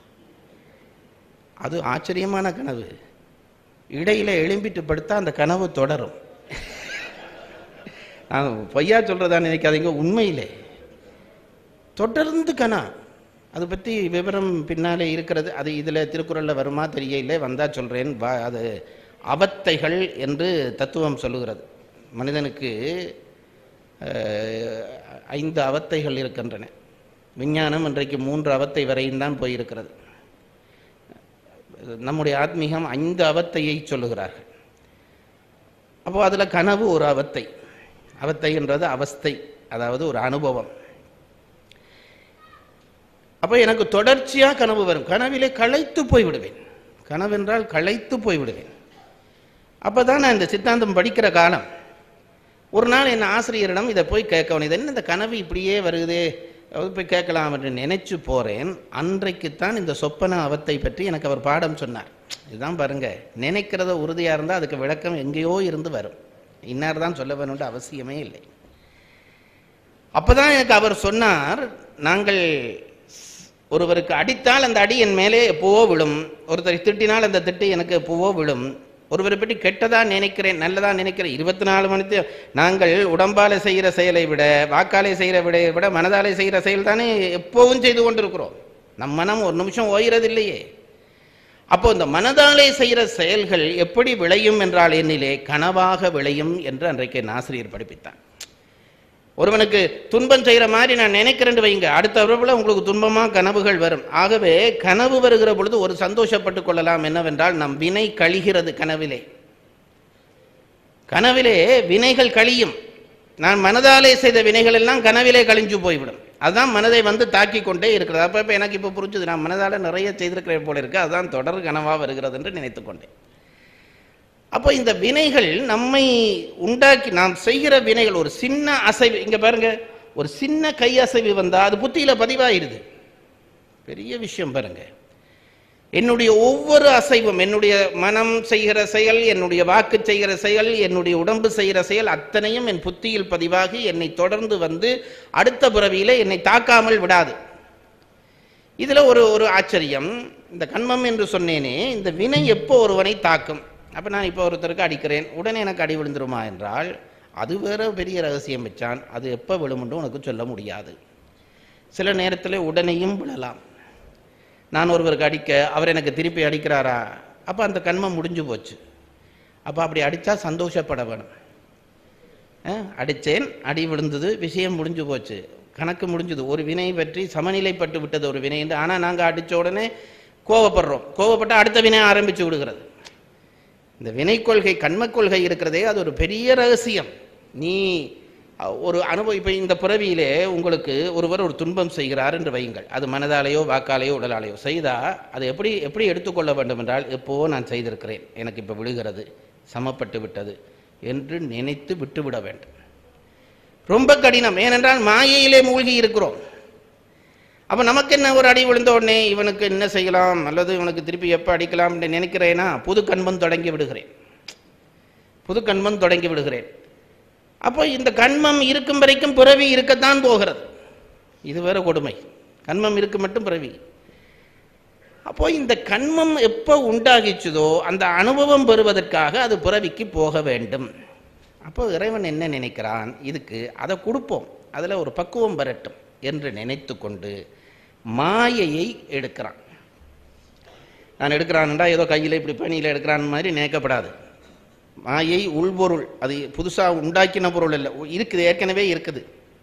அது ஆச்சரியமான கனவு. இடையில எழும்பிட்டு படுத்தா அந்த கனவு தொடரும். நான் பொய்யா சொல்றதா நினைக்காதீங்க, உண்மையிலே தொடர்ந்து கனா. அதை பற்றி விவரம் பின்னாலே இருக்கிறது. அது இதில் திருக்குறளில் வருமா தெரியல, வந்தால் சொல்கிறேன். வா, அது அவத்தைகள் என்று தத்துவம் சொல்லுகிறது. மனிதனுக்கு ஐந்து அவத்தைகள் இருக்கின்றன. விஞ்ஞானம் இன்றைக்கு மூன்று அவத்தை வரையும் தான் போயிருக்கிறது. நம்முடைய ஆத்மீகம் ஐந்து அவத்தையை சொல்லுகிறார்கள். அப்போ அதில் கனவு ஒரு அவத்தை. அவத்தை என்றது அவஸ்தை, அதாவது ஒரு அனுபவம். அப்போ எனக்கு தொடர்ச்சியாக கனவு வரும். கனவிலே களைத்து போய்விடுவேன். கனவென்றால் களைத்து போய்விடுவேன். அப்போ தான் நான் இந்த சித்தாந்தம் படிக்கிற காலம். ஒரு நாள் என் ஆசிரியரிடம் இதை போய் கேட்கணும், இது என்ன இந்த கனவு இப்படியே வருகுதே, போய் கேட்கலாம் என்று நினைச்சு போகிறேன். அன்றைக்குத்தான் இந்த சொப்பன அவத்தை பற்றி எனக்கு அவர் பாடம் சொன்னார். இதுதான் பாருங்க, நினைக்கிறத உறுதியாக இருந்தால் அதுக்கு விளக்கம் எங்கேயோ இருந்து வரும். இன்னார் தான் சொல்ல வேணும்னு அவசியமே இல்லை. அப்போதான் எனக்கு அவர் சொன்னார், நாங்கள் ஒருவருக்கு அடித்தால் அந்த அடி என் மேலே எப்போவோ விழும், ஒருத்தரை திட்டினால் அந்த திட்டு எனக்கு எப்போவோ விழும். ஒருவரை பற்றி கெட்டதா நினைக்கிறேன், நல்லதா நினைக்கிறேன். இருபத்தி நாலு மணித்து நாங்கள் உடம்பாலே செய்கிற செயலை விட, வாக்காலே செய்கிற விடையை விட மனதாலே செய்கிற செயல் தானே எப்போவும் செய்து கொண்டிருக்கிறோம். நம் மனம் ஒரு நிமிஷம் ஓய்கிறது இல்லையே. அப்போ இந்த மனதாலே செய்கிற செயல்கள் எப்படி விளையும் என்றால் என்னிலே கனவாக விளையும் என்று அன்றைக்கு ஆசிரியர் படிப்பித்தார். ஒருவனுக்கு துன்பம் செய்கிற மாதிரி நான் நினைக்கிறேன் வைங்க, அடுத்த உறவுல உங்களுக்கு துன்பமாக கனவுகள் வரும். ஆகவே கனவு வருகிற பொழுது ஒரு சந்தோஷப்பட்டுக் கொள்ளலாம், என்னவென்றால் நம் வினை கழிகிறது. கனவிலே கனவிலே வினைகள் கழியும். நான் மனதாலே செய்த வினைகள் எல்லாம் கனவிலே கழிஞ்சு போய்விடும். அதுதான் மனதை வந்து தாக்கி கொண்டே இருக்கிறது. அப்போ இப்போ எனக்கு இப்போ புரிஞ்சுது, நான் மனதால் நிறைய செய்திருக்கிறேன் போல இருக்கு, அதுதான் தொடர் கனவாக வருகிறது என்று நினைத்து கொண்டேன். அப்போ இந்த வினைகள் நம்மை உண்டாக்கி, நாம் செய்கிற வினைகள் ஒரு சின்ன அசைவு, இங்கே பாருங்க, ஒரு சின்ன கை அசைவு வந்தால் அது புத்தியில் பதிவாயிருது. பெரிய விஷயம் பாருங்க. என்னுடைய ஒவ்வொரு அசைவும், என்னுடைய மனம் செய்கிற செயல், என்னுடைய வாக்கு செய்கிற செயல், என்னுடைய உடம்பு செய்கிற செயல் அத்தனையும் என் புத்தியில் பதிவாகி என்னை தொடர்ந்து வந்து அடுத்த பிறவியில என்னை தாக்காமல் விடாது. இதில் ஒரு ஒரு ஆச்சரியம். இந்த கண்மம் என்று சொன்னேனே, இந்த வினை எப்போ ஒருவனை தாக்கும்? அப்போ நான் இப்போ ஒருத்தருக்கு அடிக்கிறேன், உடனே எனக்கு அடி விழுந்துருமா என்றால் அது வேற பெரிய ரகசியம் வச்சான். அது எப்போ விழுமுன்னு உனக்கு சொல்ல முடியாது. சில நேரத்தில் உடனேயும் விழலாம். நான் ஒருவருக்கு அடிக்க அவர் எனக்கு திருப்பி அடிக்கிறாரா, அப்போ அந்த கண்மம் முடிஞ்சு போச்சு. அப்போ அப்படி அடித்தா சந்தோஷப்பட வேணும். அடித்தேன், அடி விழுந்தது, விஷயம் முடிஞ்சு போச்சு. கணக்கு முடிஞ்சது. ஒரு வினை பற்றி சமநிலைப்பட்டு விட்டது ஒரு வினை என்று. ஆனால் நாங்கள் அடித்த உடனே கோவப்படுறோம். கோவப்பட்டால் அடுத்த வினை ஆரம்பித்து விடுகிறது. இந்த வினை கொள்கை, கண்ம கொள்கை இருக்கிறதே, அது ஒரு பெரிய ரகசியம். நீ ஒரு அனுபவம். இப்போ இந்த பிறவியிலே உங்களுக்கு ஒருவர் ஒரு துன்பம் செய்கிறார் என்று வையுங்கள். அது மனதாலேயோ வாக்காலேயோ உடலாலேயோ செய்தால் அது எப்படி எப்படி எடுத்துக்கொள்ள வேண்டும் என்றால், எப்போ நான் செய்திருக்கிறேன், எனக்கு இப்போ விழுகிறது, சமப்பட்டு விட்டது என்று நினைத்து விட்டுவிட வேண்டும். ரொம்ப கடினம். ஏனென்றால் மாயையிலே மூழ்கி இருக்கிறோம். அப்போ நமக்கு என்ன, ஒரு அடி விழுந்த உடனே இவனுக்கு என்ன செய்யலாம் அல்லது இவனுக்கு திருப்பி எப்போ அடிக்கலாம் என்று நினைக்கிறேன்னா புது கண்மம் தொடங்கி விடுகிறேன் புது கண்மம் தொடங்கி விடுகிறேன் அப்போ இந்த கண்மம் இருக்கும் வரைக்கும் பிறவி இருக்கத்தான் போகிறது. இது வேற கொடுமை. கண்மம் இருக்கு மட்டும் பிறவி. அப்போ இந்த கண்மம் எப்போ உண்டாகிச்சதோ அந்த அனுபவம் பெறுவதற்காக அது பிறவிக்கு போக வேண்டும். அப்போ இறைவன் என்ன நினைக்கிறான், இதுக்கு அதை கொடுப்போம், அதில் ஒரு பக்குவம் வரட்டும் என்று நினைத்து கொண்டு மாயையை எடுக்கிறான். நான் எடுக்கிறான்டா ஏதோ கையில் இப்படி பணியில் எடுக்கிறான் மாதிரி நினைக்கப்படாது. மாயை உள்பொருள், அது புதுசாக உண்டாக்கின பொருள் இல்லை, இருக்குது, ஏற்கனவே இருக்குது.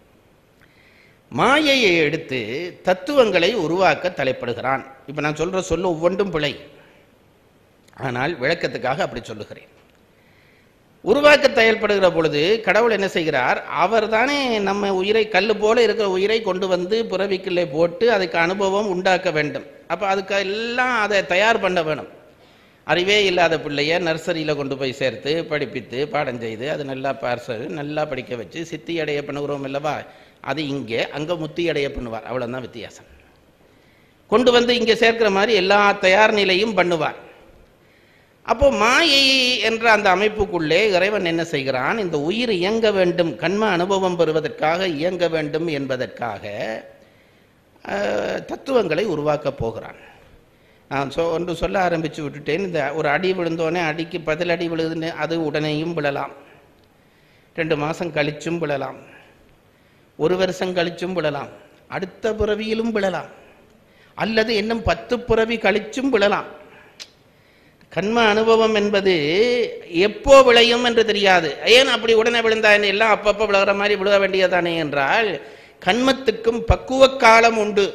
மாயையை எடுத்து தத்துவங்களை உருவாக்க தலைப்படுகிறான். இப்போ நான் சொல்கிற சொல்ல ஒவ்வொன்றும் பிழை, ஆனால் விளக்கத்துக்காக அப்படி சொல்லுகிறேன். உருவாக்க செயல்படுகிற பொழுது கடவுள் என்ன செய்கிறார், அவர் தானே நம்ம உயிரை, கல் போல இருக்கிற உயிரை கொண்டு வந்து பிறவிக்குள்ளே போட்டு அதுக்கு அனுபவம் உண்டாக்க வேண்டும். அப்போ அதுக்கு எல்லாம் அதை தயார் பண்ண வேணும். அறிவே இல்லாத பிள்ளைய நர்சரியில் கொண்டு போய் சேர்த்து படிப்பித்து பாடம் செய்து அது நல்லா பார்சல் நல்லா படிக்க வச்சு சித்தி அடைய பண்ணுகிறோம் அல்லவா, அது இங்கே அங்கே முத்தி அடைய பண்ணுவார். அவ்வளோதான் வித்தியாசம். கொண்டு வந்து இங்கே சேர்க்கிற மாதிரி எல்லா தயார் நிலையும் பண்ணுவார். அப்போ மாயை என்ற அந்த அமைப்புக்குள்ளே இறைவன் என்ன செய்கிறான், இந்த உயிர் இயங்க வேண்டும், கண்ம அனுபவம் பெறுவதற்காக இயங்க வேண்டும் என்பதற்காக தத்துவங்களை உருவாக்கப் போகிறான். நான் சொ ஒன்று சொல்ல ஆரம்பித்து விட்டுட்டேன். இந்த ஒரு அடி விழுந்தோடனே அடிக்கு பதில் அடி விழுதுன்னு அது உடனேயும் விழலாம், ரெண்டு மாதம் கழிச்சும் விழலாம், ஒரு வருஷம் கழிச்சும் விழலாம், அடுத்த பிறவியிலும் விழலாம், அல்லது இன்னும் பத்து பிறவி கழிச்சும் விழலாம். கண்ம அனுபவம் என்பது எப்போ விளையும் என்று தெரியாது. ஏன் அப்படி உடனே விழுந்தா என்ன, எல்லாம் அப்பப்போ விழுகிற மாதிரி விழுக வேண்டியதானே என்றால், கண்மத்துக்கும் பக்குவ காலம் உண்டு.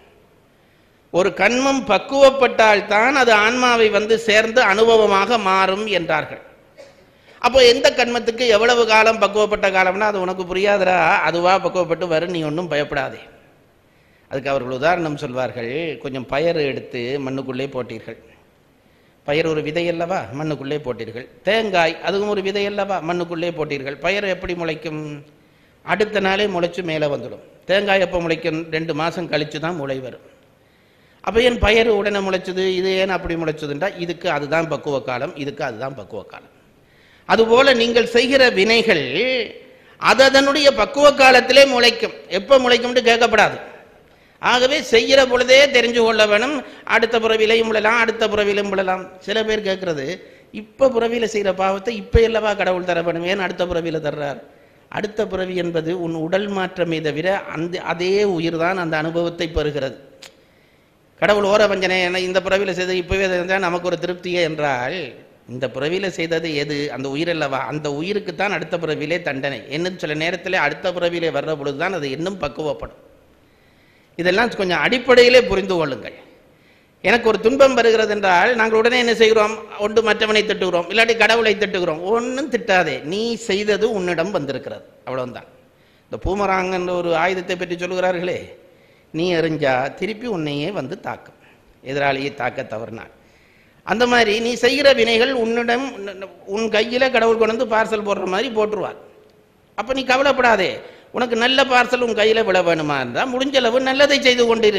ஒரு கண்மம் பக்குவப்பட்டால் தான் அது ஆன்மாவை வந்து சேர்ந்து அனுபவமாக மாறும் என்றார்கள். அப்போ எந்த கண்மத்துக்கு எவ்வளவு காலம் பக்குவப்பட்ட காலம்னா அது உனக்கு புரியாதரா, அதுவா பக்குவப்பட்டு வரும், நீ ஒன்றும் பயப்படாதே. அதுக்கு அவர்கள் உதாரணம் சொல்வார்கள். கொஞ்சம் பயறு எடுத்து மண்ணுக்குள்ளே போட்டீர்கள், பயிர் ஒரு விதை அல்லவா, மண்ணுக்குள்ளே போட்டீர்கள். தேங்காய் அதுவும் ஒரு விதை அல்லவா, மண்ணுக்குள்ளே போட்டீர்கள். பயிர் எப்படி முளைக்கும், அடுத்த நாளே முளைச்சு மேலே வந்துடும். தேங்காய் எப்போ முளைக்கும், ரெண்டு மாதம் கழித்து தான் முளை வரும். அப்போ ஏன் பயிர் உடனே முளைச்சது, இது ஏன் அப்படி முளைச்சதுன்றா, இதுக்கு அதுதான் பக்குவ காலம், இதுக்கு அதுதான் பக்குவ காலம். அதுபோல நீங்கள் செய்கிற வினைகள் அது அதனுடைய பக்குவ காலத்திலே முளைக்கும். எப்போ முளைக்கும்னு கேட்கப்படாது. ஆகவே செய்கிற பொழுதே தெரிஞ்சு கொள்ள வேணும். அடுத்த புறவிலையும் விழலாம், அடுத்த புறவிலும் விழலாம். சில பேர் கேட்கறது, இப்போ புறவியில் செய்கிற பாவத்தை இப்போ இல்லவா கடவுள் தர வேணும், ஏன் அடுத்த புறவியில் தர்றார்? அடுத்த புறவி என்பது உன் உடல் மாற்றமே தவிர அந்த அதே உயிர் தான் அந்த அனுபவத்தை பெறுகிறது. கடவுள் ஓர வஞ்சனை இந்த புறவியில் செய்தது இப்போவே தெரிஞ்சால் நமக்கு ஒரு திருப்தியே என்றால், இந்த புறவியில் செய்தது எது, அந்த உயிர் அல்லவா, அந்த உயிருக்கு தான் அடுத்த புறவிலே தண்டனை. இன்னும் சில நேரத்தில் அடுத்த புறவிலே வர்ற பொழுது தான் அது இன்னும் பக்குவப்படும். இதெல்லாம் கொஞ்சம் அடிப்படையிலே புரிந்து கொள்ளுங்கள். எனக்கு ஒரு துன்பம் வருகிறது என்றால் நாங்கள் உடனே என்ன செய்கிறோம், ஒன்று மற்றவனை திட்டுகிறோம், இல்லாட்டி கடவுளை திட்டுகிறோம். ஒன்றும் திட்டாதே, நீ செய்தது உன்னிடம் வந்திருக்கிறது, அவ்வளவுதான். இந்த பூமராங்கன்ற ஒரு ஆயுதத்தை பற்றி சொல்லுகிறார்களே, நீ எறிஞ்சா திருப்பி உன்னையே வந்து தாக்கும், எதிராளியை தாக்க தவறினார். அந்த மாதிரி நீ செய்கிற வினைகள் உன்னிடம், உன் கையில் கடவுள் கொண்டு வந்து பார்சல் போடுற மாதிரி போட்டுருவார். அப்போ நீ கவலைப்படாதே, உனக்கு நல்ல பார்சல் உன் கையில் விழ வேணுமா இருந்தால் முடிஞ்சளவு நல்லதை செய்து கொண்டிரு.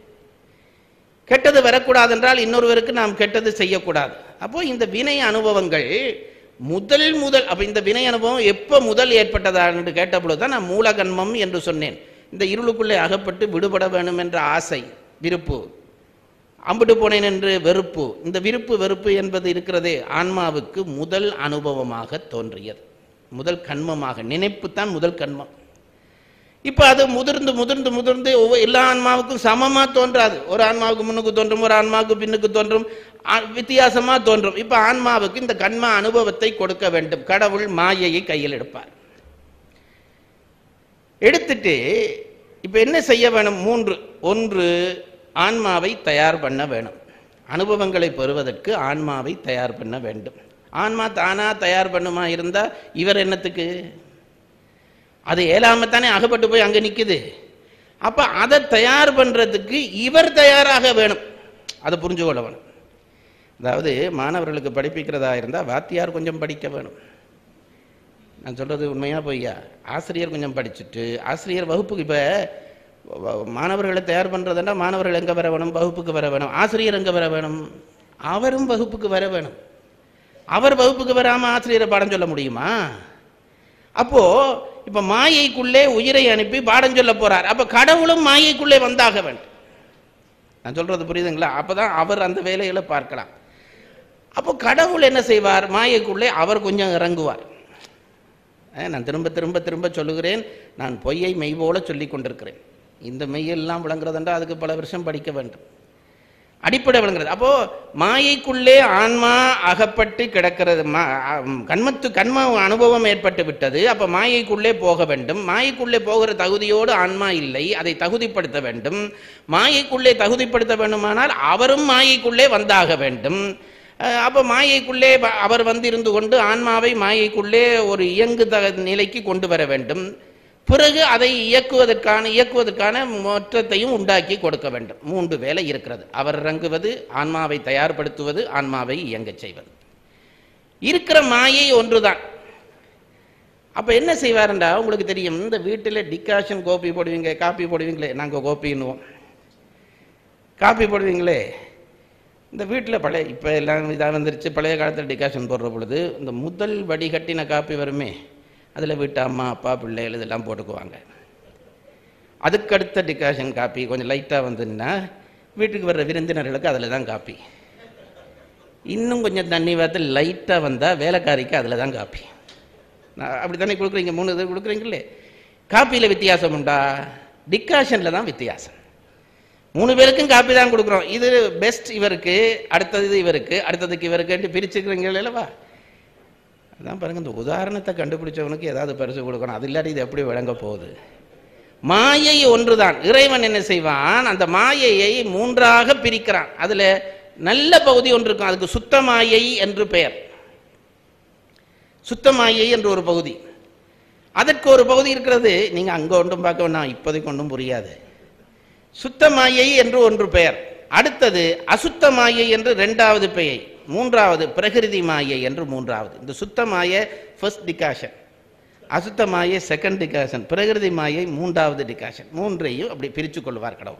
கெட்டது வரக்கூடாது என்றால் இன்னொருவருக்கு நாம் கெட்டது செய்யக்கூடாது. அப்போ இந்த வினை அனுபவங்கள் முதல் முதல் அப்போ இந்த வினை அனுபவம் எப்போ முதல் ஏற்பட்டதா என்று கேட்டபொழுது தான் நான் மூலகன்மம் என்று சொன்னேன். இந்த இருளுக்குள்ளே அகப்பட்டு விடுபட வேணும் என்ற ஆசை, விருப்பு, அம்பிட்டு போனேன் என்று வெறுப்பு, இந்த விருப்பு வெறுப்பு என்பது இருக்கிறதே ஆன்மாவுக்கு முதல் அனுபவமாக தோன்றியது, முதல் கண்மமாக. நினைப்பு தான் முதல் கண்மம். இப்போ அது முதிர்ந்து முதிர்ந்து முதிர்ந்து ஒவ்வொரு எல்லா ஆன்மாவுக்கும் சமமாக தோன்றாது. ஒரு ஆன்மாவுக்கு முன்னுக்கு தோன்றும், ஒரு ஆன்மாவுக்கு பின்னுக்கு தோன்றும், வித்தியாசமாக தோன்றும். இப்போ ஆன்மாவுக்கு இந்த கண்ம அனுபவத்தை கொடுக்க வேண்டும். கடவுள் மாயையை கையில் எடுப்பார். எடுத்துட்டு இப்போ என்ன செய்ய வேணும்? மூன்று. ஒன்று, ஆன்மாவை தயார் பண்ண வேணும். அனுபவங்களை பெறுவதற்கு ஆன்மாவை தயார் பண்ண வேண்டும். ஆன்மா தானா தயார் பண்ணுமா இருந்தால் இவர் என்னத்துக்கு? அது ஏழாமத்தானே அகப்பட்டு போய் அங்கே நிற்குது. அப்போ அதை தயார் பண்ணுறதுக்கு இவர் தயாராக வேணும். அதை புரிஞ்சு கொள்ள வேணும். அதாவது மாணவர்களுக்கு படிப்பிக்கிறதா இருந்தால் வாத்தியார் கொஞ்சம் படிக்க வேணும். நான் சொல்கிறது உண்மையாக பொய்யா? ஆசிரியர் கொஞ்சம் படிச்சுட்டு ஆசிரியர் வகுப்புக்கு இப்போ மாணவர்களை தயார் பண்ணுறதுன்னா மாணவர்கள் எங்கே வர வேணும்? வகுப்புக்கு வர வேணும். ஆசிரியர் எங்கே வர வேணும்? அவரும் வகுப்புக்கு வர வேணும். அவர் வகுப்புக்கு வராமல் ஆசிரியரை பாடம் சொல்ல முடியுமா? அப்போது இப்போ மாயைக்குள்ளே உயிரை அனுப்பி பாடம் சொல்ல போகிறார். அப்போ கடவுளும் மாயைக்குள்ளே வந்தாக வேண்டும். நான் சொல்கிறது புரியுதுங்களா? அப்போ தான் அவர் அந்த வேலைகளை பார்க்கலாம். அப்போ கடவுள் என்ன செய்வார்? மாயைக்குள்ளே அவர் கொஞ்சம் இறங்குவார். நான் திரும்ப திரும்ப திரும்ப சொல்லுகிறேன், நான் பொய்யை மெய் போல சொல்லி கொண்டிருக்கிறேன். இந்த மெய்யெல்லாம் விளங்குறதுன்றா அதுக்கு பல வருஷம் படிக்க வேண்டும். அடிப்படை விளங்குறது. அப்போது மாயைக்குள்ளே ஆன்மா அகப்பட்டு கிடக்கிறது. மா கண்மத்து கண்ம அனுபவம் ஏற்பட்டு விட்டது. அப்போ மாயைக்குள்ளே போக வேண்டும். மாயைக்குள்ளே போகிற தகுதியோடு ஆன்மா இல்லை. அதை தகுதிப்படுத்த வேண்டும். மாயைக்குள்ளே தகுதிப்படுத்த வேண்டுமானால் அவரும் மாயைக்குள்ளே வந்தாக வேண்டும். அப்போ மாயைக்குள்ளே அவர் வந்து இருந்து கொண்டு ஆன்மாவை மாயைக்குள்ளே ஒரு இயங்கு த நிலைக்கு கொண்டு வர வேண்டும். பிறகு அதை இயக்குவதற்கான இயக்குவதற்கான மாற்றத்தையும் உண்டாக்கி கொடுக்க வேண்டும். மூன்று வேலை இருக்கிறது. அவர் இறங்குவது, ஆன்மாவை தயார்படுத்துவது, ஆன்மாவை இயங்க செய்வது. இருக்கிற மாயை ஒன்றுதான். அப்போ என்ன செய்வாருண்டா, உங்களுக்கு தெரியும், இந்த வீட்டில் டிகாஷன் கோப்பி போடுவீங்க, காப்பி போடுவீங்களே, நாங்கள் கோப்பின்னுவோம். காப்பி போடுவீங்களே, இந்த வீட்டில் பழைய இப்போ எல்லாம் இதாக வந்துருச்சு. பழைய காலத்தில் டிகாஷன் போடுற பொழுது இந்த முதல் வடிகட்டின காப்பி வருமே, அதில் வீட்டு அம்மா அப்பா பிள்ளைகள் இதெல்லாம் போட்டுக்குவாங்க. அதுக்கடுத்த டிகாஷன் காப்பி கொஞ்சம் லைட்டாக வந்துன்னா வீட்டுக்கு வர்ற விருந்தினர்களுக்கு அதில் தான் காப்பி. இன்னும் கொஞ்சம் தண்ணி பார்த்து லைட்டாக வந்தால் வேலைக்காரிக்கு அதில் தான் காப்பி. நான் அப்படி தானே கொடுக்குறீங்க, மூணு இது கொடுக்குறீங்களே. காப்பியில் வித்தியாசம் உண்டா? டிகாஷனில் தான் வித்தியாசம். மூணு பேருக்கும் காப்பி தான் கொடுக்குறோம். இது பெஸ்ட் இவருக்கு, அடுத்தது இவருக்கு, அடுத்ததுக்கு இவருக்கு பிரிச்சுக்கிறீங்க இல்லவா? அதான் பாருங்க, இந்த உதாரணத்தை கண்டுபிடிச்சவனுக்கு ஏதாவது பரிசு கொடுக்கணும். அது இல்லாட்டி இது எப்படி விளங்க போகுது? மாயை ஒன்றுதான். இறைவன் என்ன செய்வான்? அந்த மாயையை மூன்றாக பிரிக்கிறான். அதுல நல்ல பகுதி ஒன்று இருக்கும், அதுக்கு சுத்த மாயை என்று பெயர். சுத்த மாயை என்று ஒரு பகுதி, அதற்கு ஒரு பகுதி இருக்கிறது. நீங்க அங்க ஒன்றும் பார்க்க வேண்டாம், இப்போதைக்கு ஒன்றும் புரியாது. சுத்த மாயை என்று ஒன்று பெயர். அடுத்தது அசுத்த மாயை என்று இரண்டாவது பெயர். மூன்றாவது பிரகிருதி மாயை என்று மூன்றாவது. இந்த சுத்த மாயை ஃபர்ஸ்ட் டிகாஷன், அசுத்த மாயை செகண்ட் டிகாஷன், பிரகிருதி மாயை மூன்றாவது டிகாஷன். மூன்றையும் அப்படி பிரித்து கொள்வார் கடவுள்.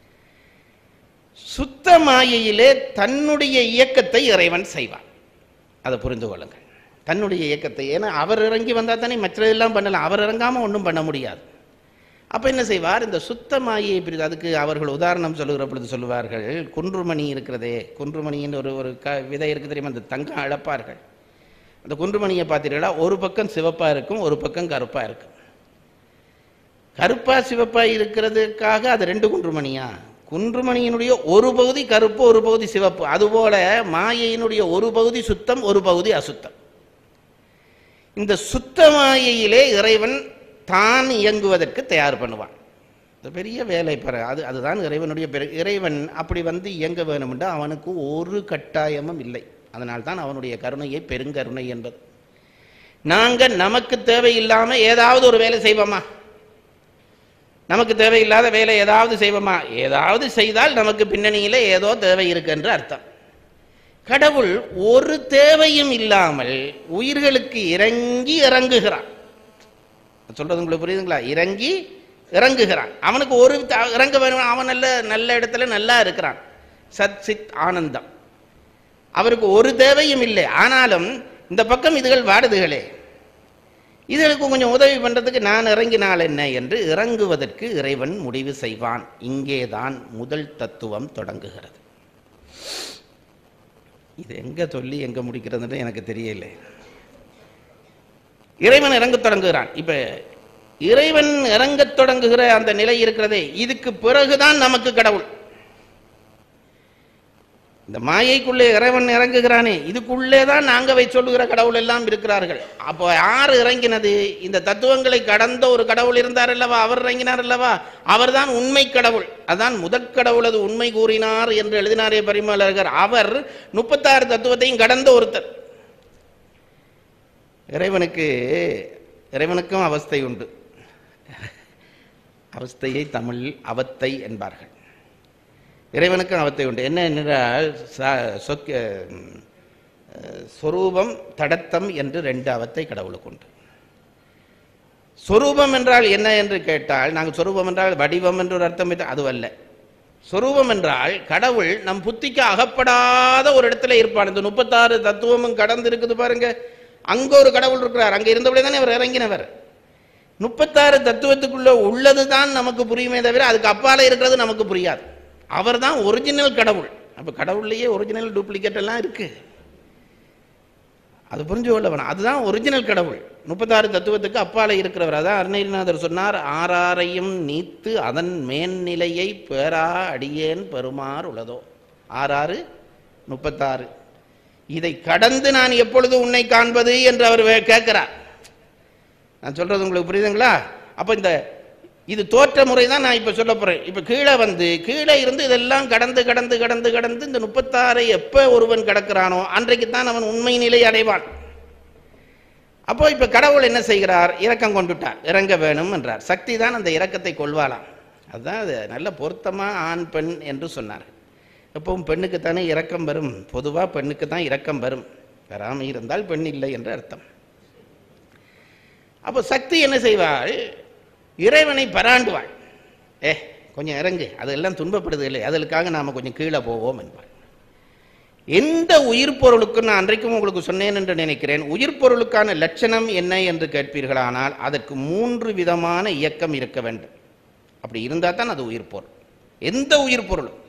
சுத்த மாயையிலே தன்னுடைய இயக்கத்தை இறைவன் செய்வார். அதை புரிந்து கொள்ளுங்கள், தன்னுடைய இயக்கத்தை. ஏன்னா அவர் இறங்கி வந்தால் தானே மற்றதெல்லாம் பண்ணலாம். அவர் இறங்காமல் ஒன்றும் பண்ண முடியாது. அப்போ என்ன செய்வார்? இந்த சுத்த மாயை பிரிவு. அதுக்கு அவர்கள் உதாரணம் சொல்லுகிற பொழுது சொல்லுவார்கள், குன்றுமணி இருக்கிறதே, குன்றுமணின்னு ஒரு ஒரு க விதை இருக்குது தெரியுமா? அந்த தங்கம் அழப்பார்கள். அந்த குன்றுமணியை பார்த்தீர்களா, ஒரு பக்கம் சிவப்பாக இருக்கும், ஒரு பக்கம் கருப்பாக இருக்கும். கருப்பா சிவப்பா இருக்கிறதுக்காக அது ரெண்டு குன்றுமணியா? குன்றுமணியினுடைய ஒரு பகுதி கருப்பு, ஒரு பகுதி சிவப்பு. அதுபோல மாயையினுடைய ஒரு பகுதி சுத்தம், ஒரு பகுதி அசுத்தம். இந்த சுத்த மாயையிலே இறைவன் தான் இயங்குவதற்கு தயார் பண்ணுவான். பெரிய வேலை பெற அது அதுதான் இறைவனுடைய பெரு. இறைவன் அப்படி வந்து இயங்க வேணும்னா அவனுக்கு ஒரு கட்டாயமும் இல்லை. அதனால்தான் அவனுடைய கருணையை பெருங்கருணை என்பது. நாங்கள் நமக்கு தேவையில்லாமல் ஏதாவது ஒரு வேலை செய்வோமா? நமக்கு தேவையில்லாத வேலை ஏதாவது செய்வோமா? ஏதாவது செய்தால் நமக்கு பின்னணியில் ஏதோ தேவை இருக்கு என்று அர்த்தம். கடவுள் ஒரு தேவையும் இல்லாமல் உயிர்களுக்கு இறங்கி இறங்குகிறான். சொல்றது உங்களுக்கு புரியுதுங்களா? இறங்கி இறங்குகிறான். அவனுக்கு ஒரு இறங்க வேணும். அவன் நல்ல நல்ல இடத்துல நல்லா இருக்கிறான், சத் சித் ஆனந்தம். அவருக்கு ஒரு தேவையும் இல்லை. ஆனாலும் இந்த பக்கம் இதுகள் வாடுதுகளே, இதுகளுக்கு கொஞ்சம் உதவி பண்றதுக்கு நான் இறங்கினால் என்ன என்று இறங்குவதற்கு இறைவன் முடிவு செய்வான். இங்கேதான் முதல் தத்துவம் தொடங்குகிறது. இது எங்க சொல்லி எங்க முடிக்கிறதுன்னு எனக்கு தெரியல. இறைவன் இறங்க தொடங்குகிறான். இப்ப இறைவன் இறங்க தொடங்குகிற அந்த நிலை இருக்கிறதே, இதுக்கு பிறகுதான் நமக்கு கடவுள். இந்த மாயைக்குள்ளே இறைவன் இறங்குகிறானே, இதுக்குள்ளே தான் நாங்கள் வை சொல்லுகிற கடவுள் எல்லாம் இருக்கிறார்கள். அப்போ யார் இறங்கினது? இந்த தத்துவங்களை கடந்த ஒரு கடவுள் இருந்தார் அல்லவா, அவர் இறங்கினார் அல்லவா, அவர் தான் உண்மை கடவுள். அதான் முதற் கடவுள், அது உண்மை கூறினார் என்று எழுதினாரே பரிமளகர். அவர் முப்பத்தாறு தத்துவத்தையும் கடந்த ஒருத்தர். இறைவனுக்கு இறைவனுக்கும் அவஸ்தை உண்டு. அவஸ்தையை தமிழ் அவத்தை என்பார்கள். இறைவனுக்கும் அவத்தை உண்டு. என்ன என்றால் சொரூபம் தடத்தம் என்று ரெண்டு அவத்தை கடவுளுக்கு உண்டு. சொரூபம் என்றால் என்ன என்று கேட்டால், நாங்கள் சொரூபம் என்றால் வடிவம் என்று ஒரு அர்த்தம், அதுவல்ல. சொரூபம் என்றால் கடவுள் நம் புத்திக்கு அகப்படாத ஒரு இடத்துல இருப்பான். இந்த முப்பத்தாறு தத்துவமும் கடந்து இருக்குது பாருங்க, அங்க ஒரு கடவுள் இருக்கிறார். அங்க இருந்தபடி தானே அவர் இறங்கினவர். முப்பத்தாறு தத்துவத்துக்குள்ள உள்ளதுதான் நமக்கு புரியுமே தவிர அதுக்கு அப்பால இருக்கிறது நமக்கு புரியாது. அவர் தான் ஒரிஜினல் கடவுள். அப்ப கடவுள்லயே ஒரிஜினல் டூப்ளிகேட் எல்லாம் இருக்கு, அது புரிஞ்சு கொள்ள வேணும். அதுதான் ஒரிஜினல் கடவுள், முப்பத்தாறு தத்துவத்துக்கு அப்பால இருக்கிறவர். அதான் அருணகிரிநாதர் சொன்னார், ஆறாரையும் நீத்து அதன் மேன்னிலையை பேரா அடியேன் பெருமாறு உள்ளதோ. ஆறாறு முப்பத்தாறு. இதை கடந்து நான் எப்பொழுது உன்னை காண்பது என்று அவர் கேட்கிறார். நான் சொல்றது உங்களுக்கு புரியுதுங்களா? அப்ப இந்த இது தோற்ற முறை தான் நான் இப்ப சொல்ல போறேன். இப்ப கீழே வந்து கீழே இருந்து இதெல்லாம் கடந்து கடந்து கடந்து கடந்து இந்த முப்பத்தாறை எப்ப ஒருவன் கடக்கிறானோ அன்றைக்கு தான் அவன் உண்மை நிலை அடைவான். அப்போ இப்ப கடவுள் என்ன செய்கிறார்? இரக்கம் கொண்டுட்டார், இறங்க வேணும் என்றார். சக்தி தான் அந்த இரக்கத்தை கொள்வாளாம். அதுதான் அது நல்ல பொருத்தமா ஆண் பெண் என்று சொன்னார். எப்பவும் பெண்ணுக்குத்தானே இரக்கம் வரும், பொதுவா பெண்ணுக்கு தான் இரக்கம் வரும், வராமல் இருந்தால் பெண் இல்லை என்று அர்த்தம். அப்போ சக்தி என்ன செய்வாள்? இறைவனை பராண்டுவாள். ஏ கொஞ்சம் இறங்கு, அதெல்லாம் துன்பப்படுது இல்லை, அதற்காக நாம கொஞ்சம் கீழே போவோம் என்பாள். எந்த உயிர் பொருளுக்கு, நான் அன்றைக்கும் உங்களுக்கு சொன்னேன் என்று நினைக்கிறேன், உயிர் பொருளுக்கான லட்சணம் என்ன என்று கேட்பீர்களானால் அதற்கு மூன்று விதமான இயக்கம் இருக்க வேண்டும். அப்படி இருந்தால் தான் அது உயிர் பொருள். எந்த உயிர் பொருளும்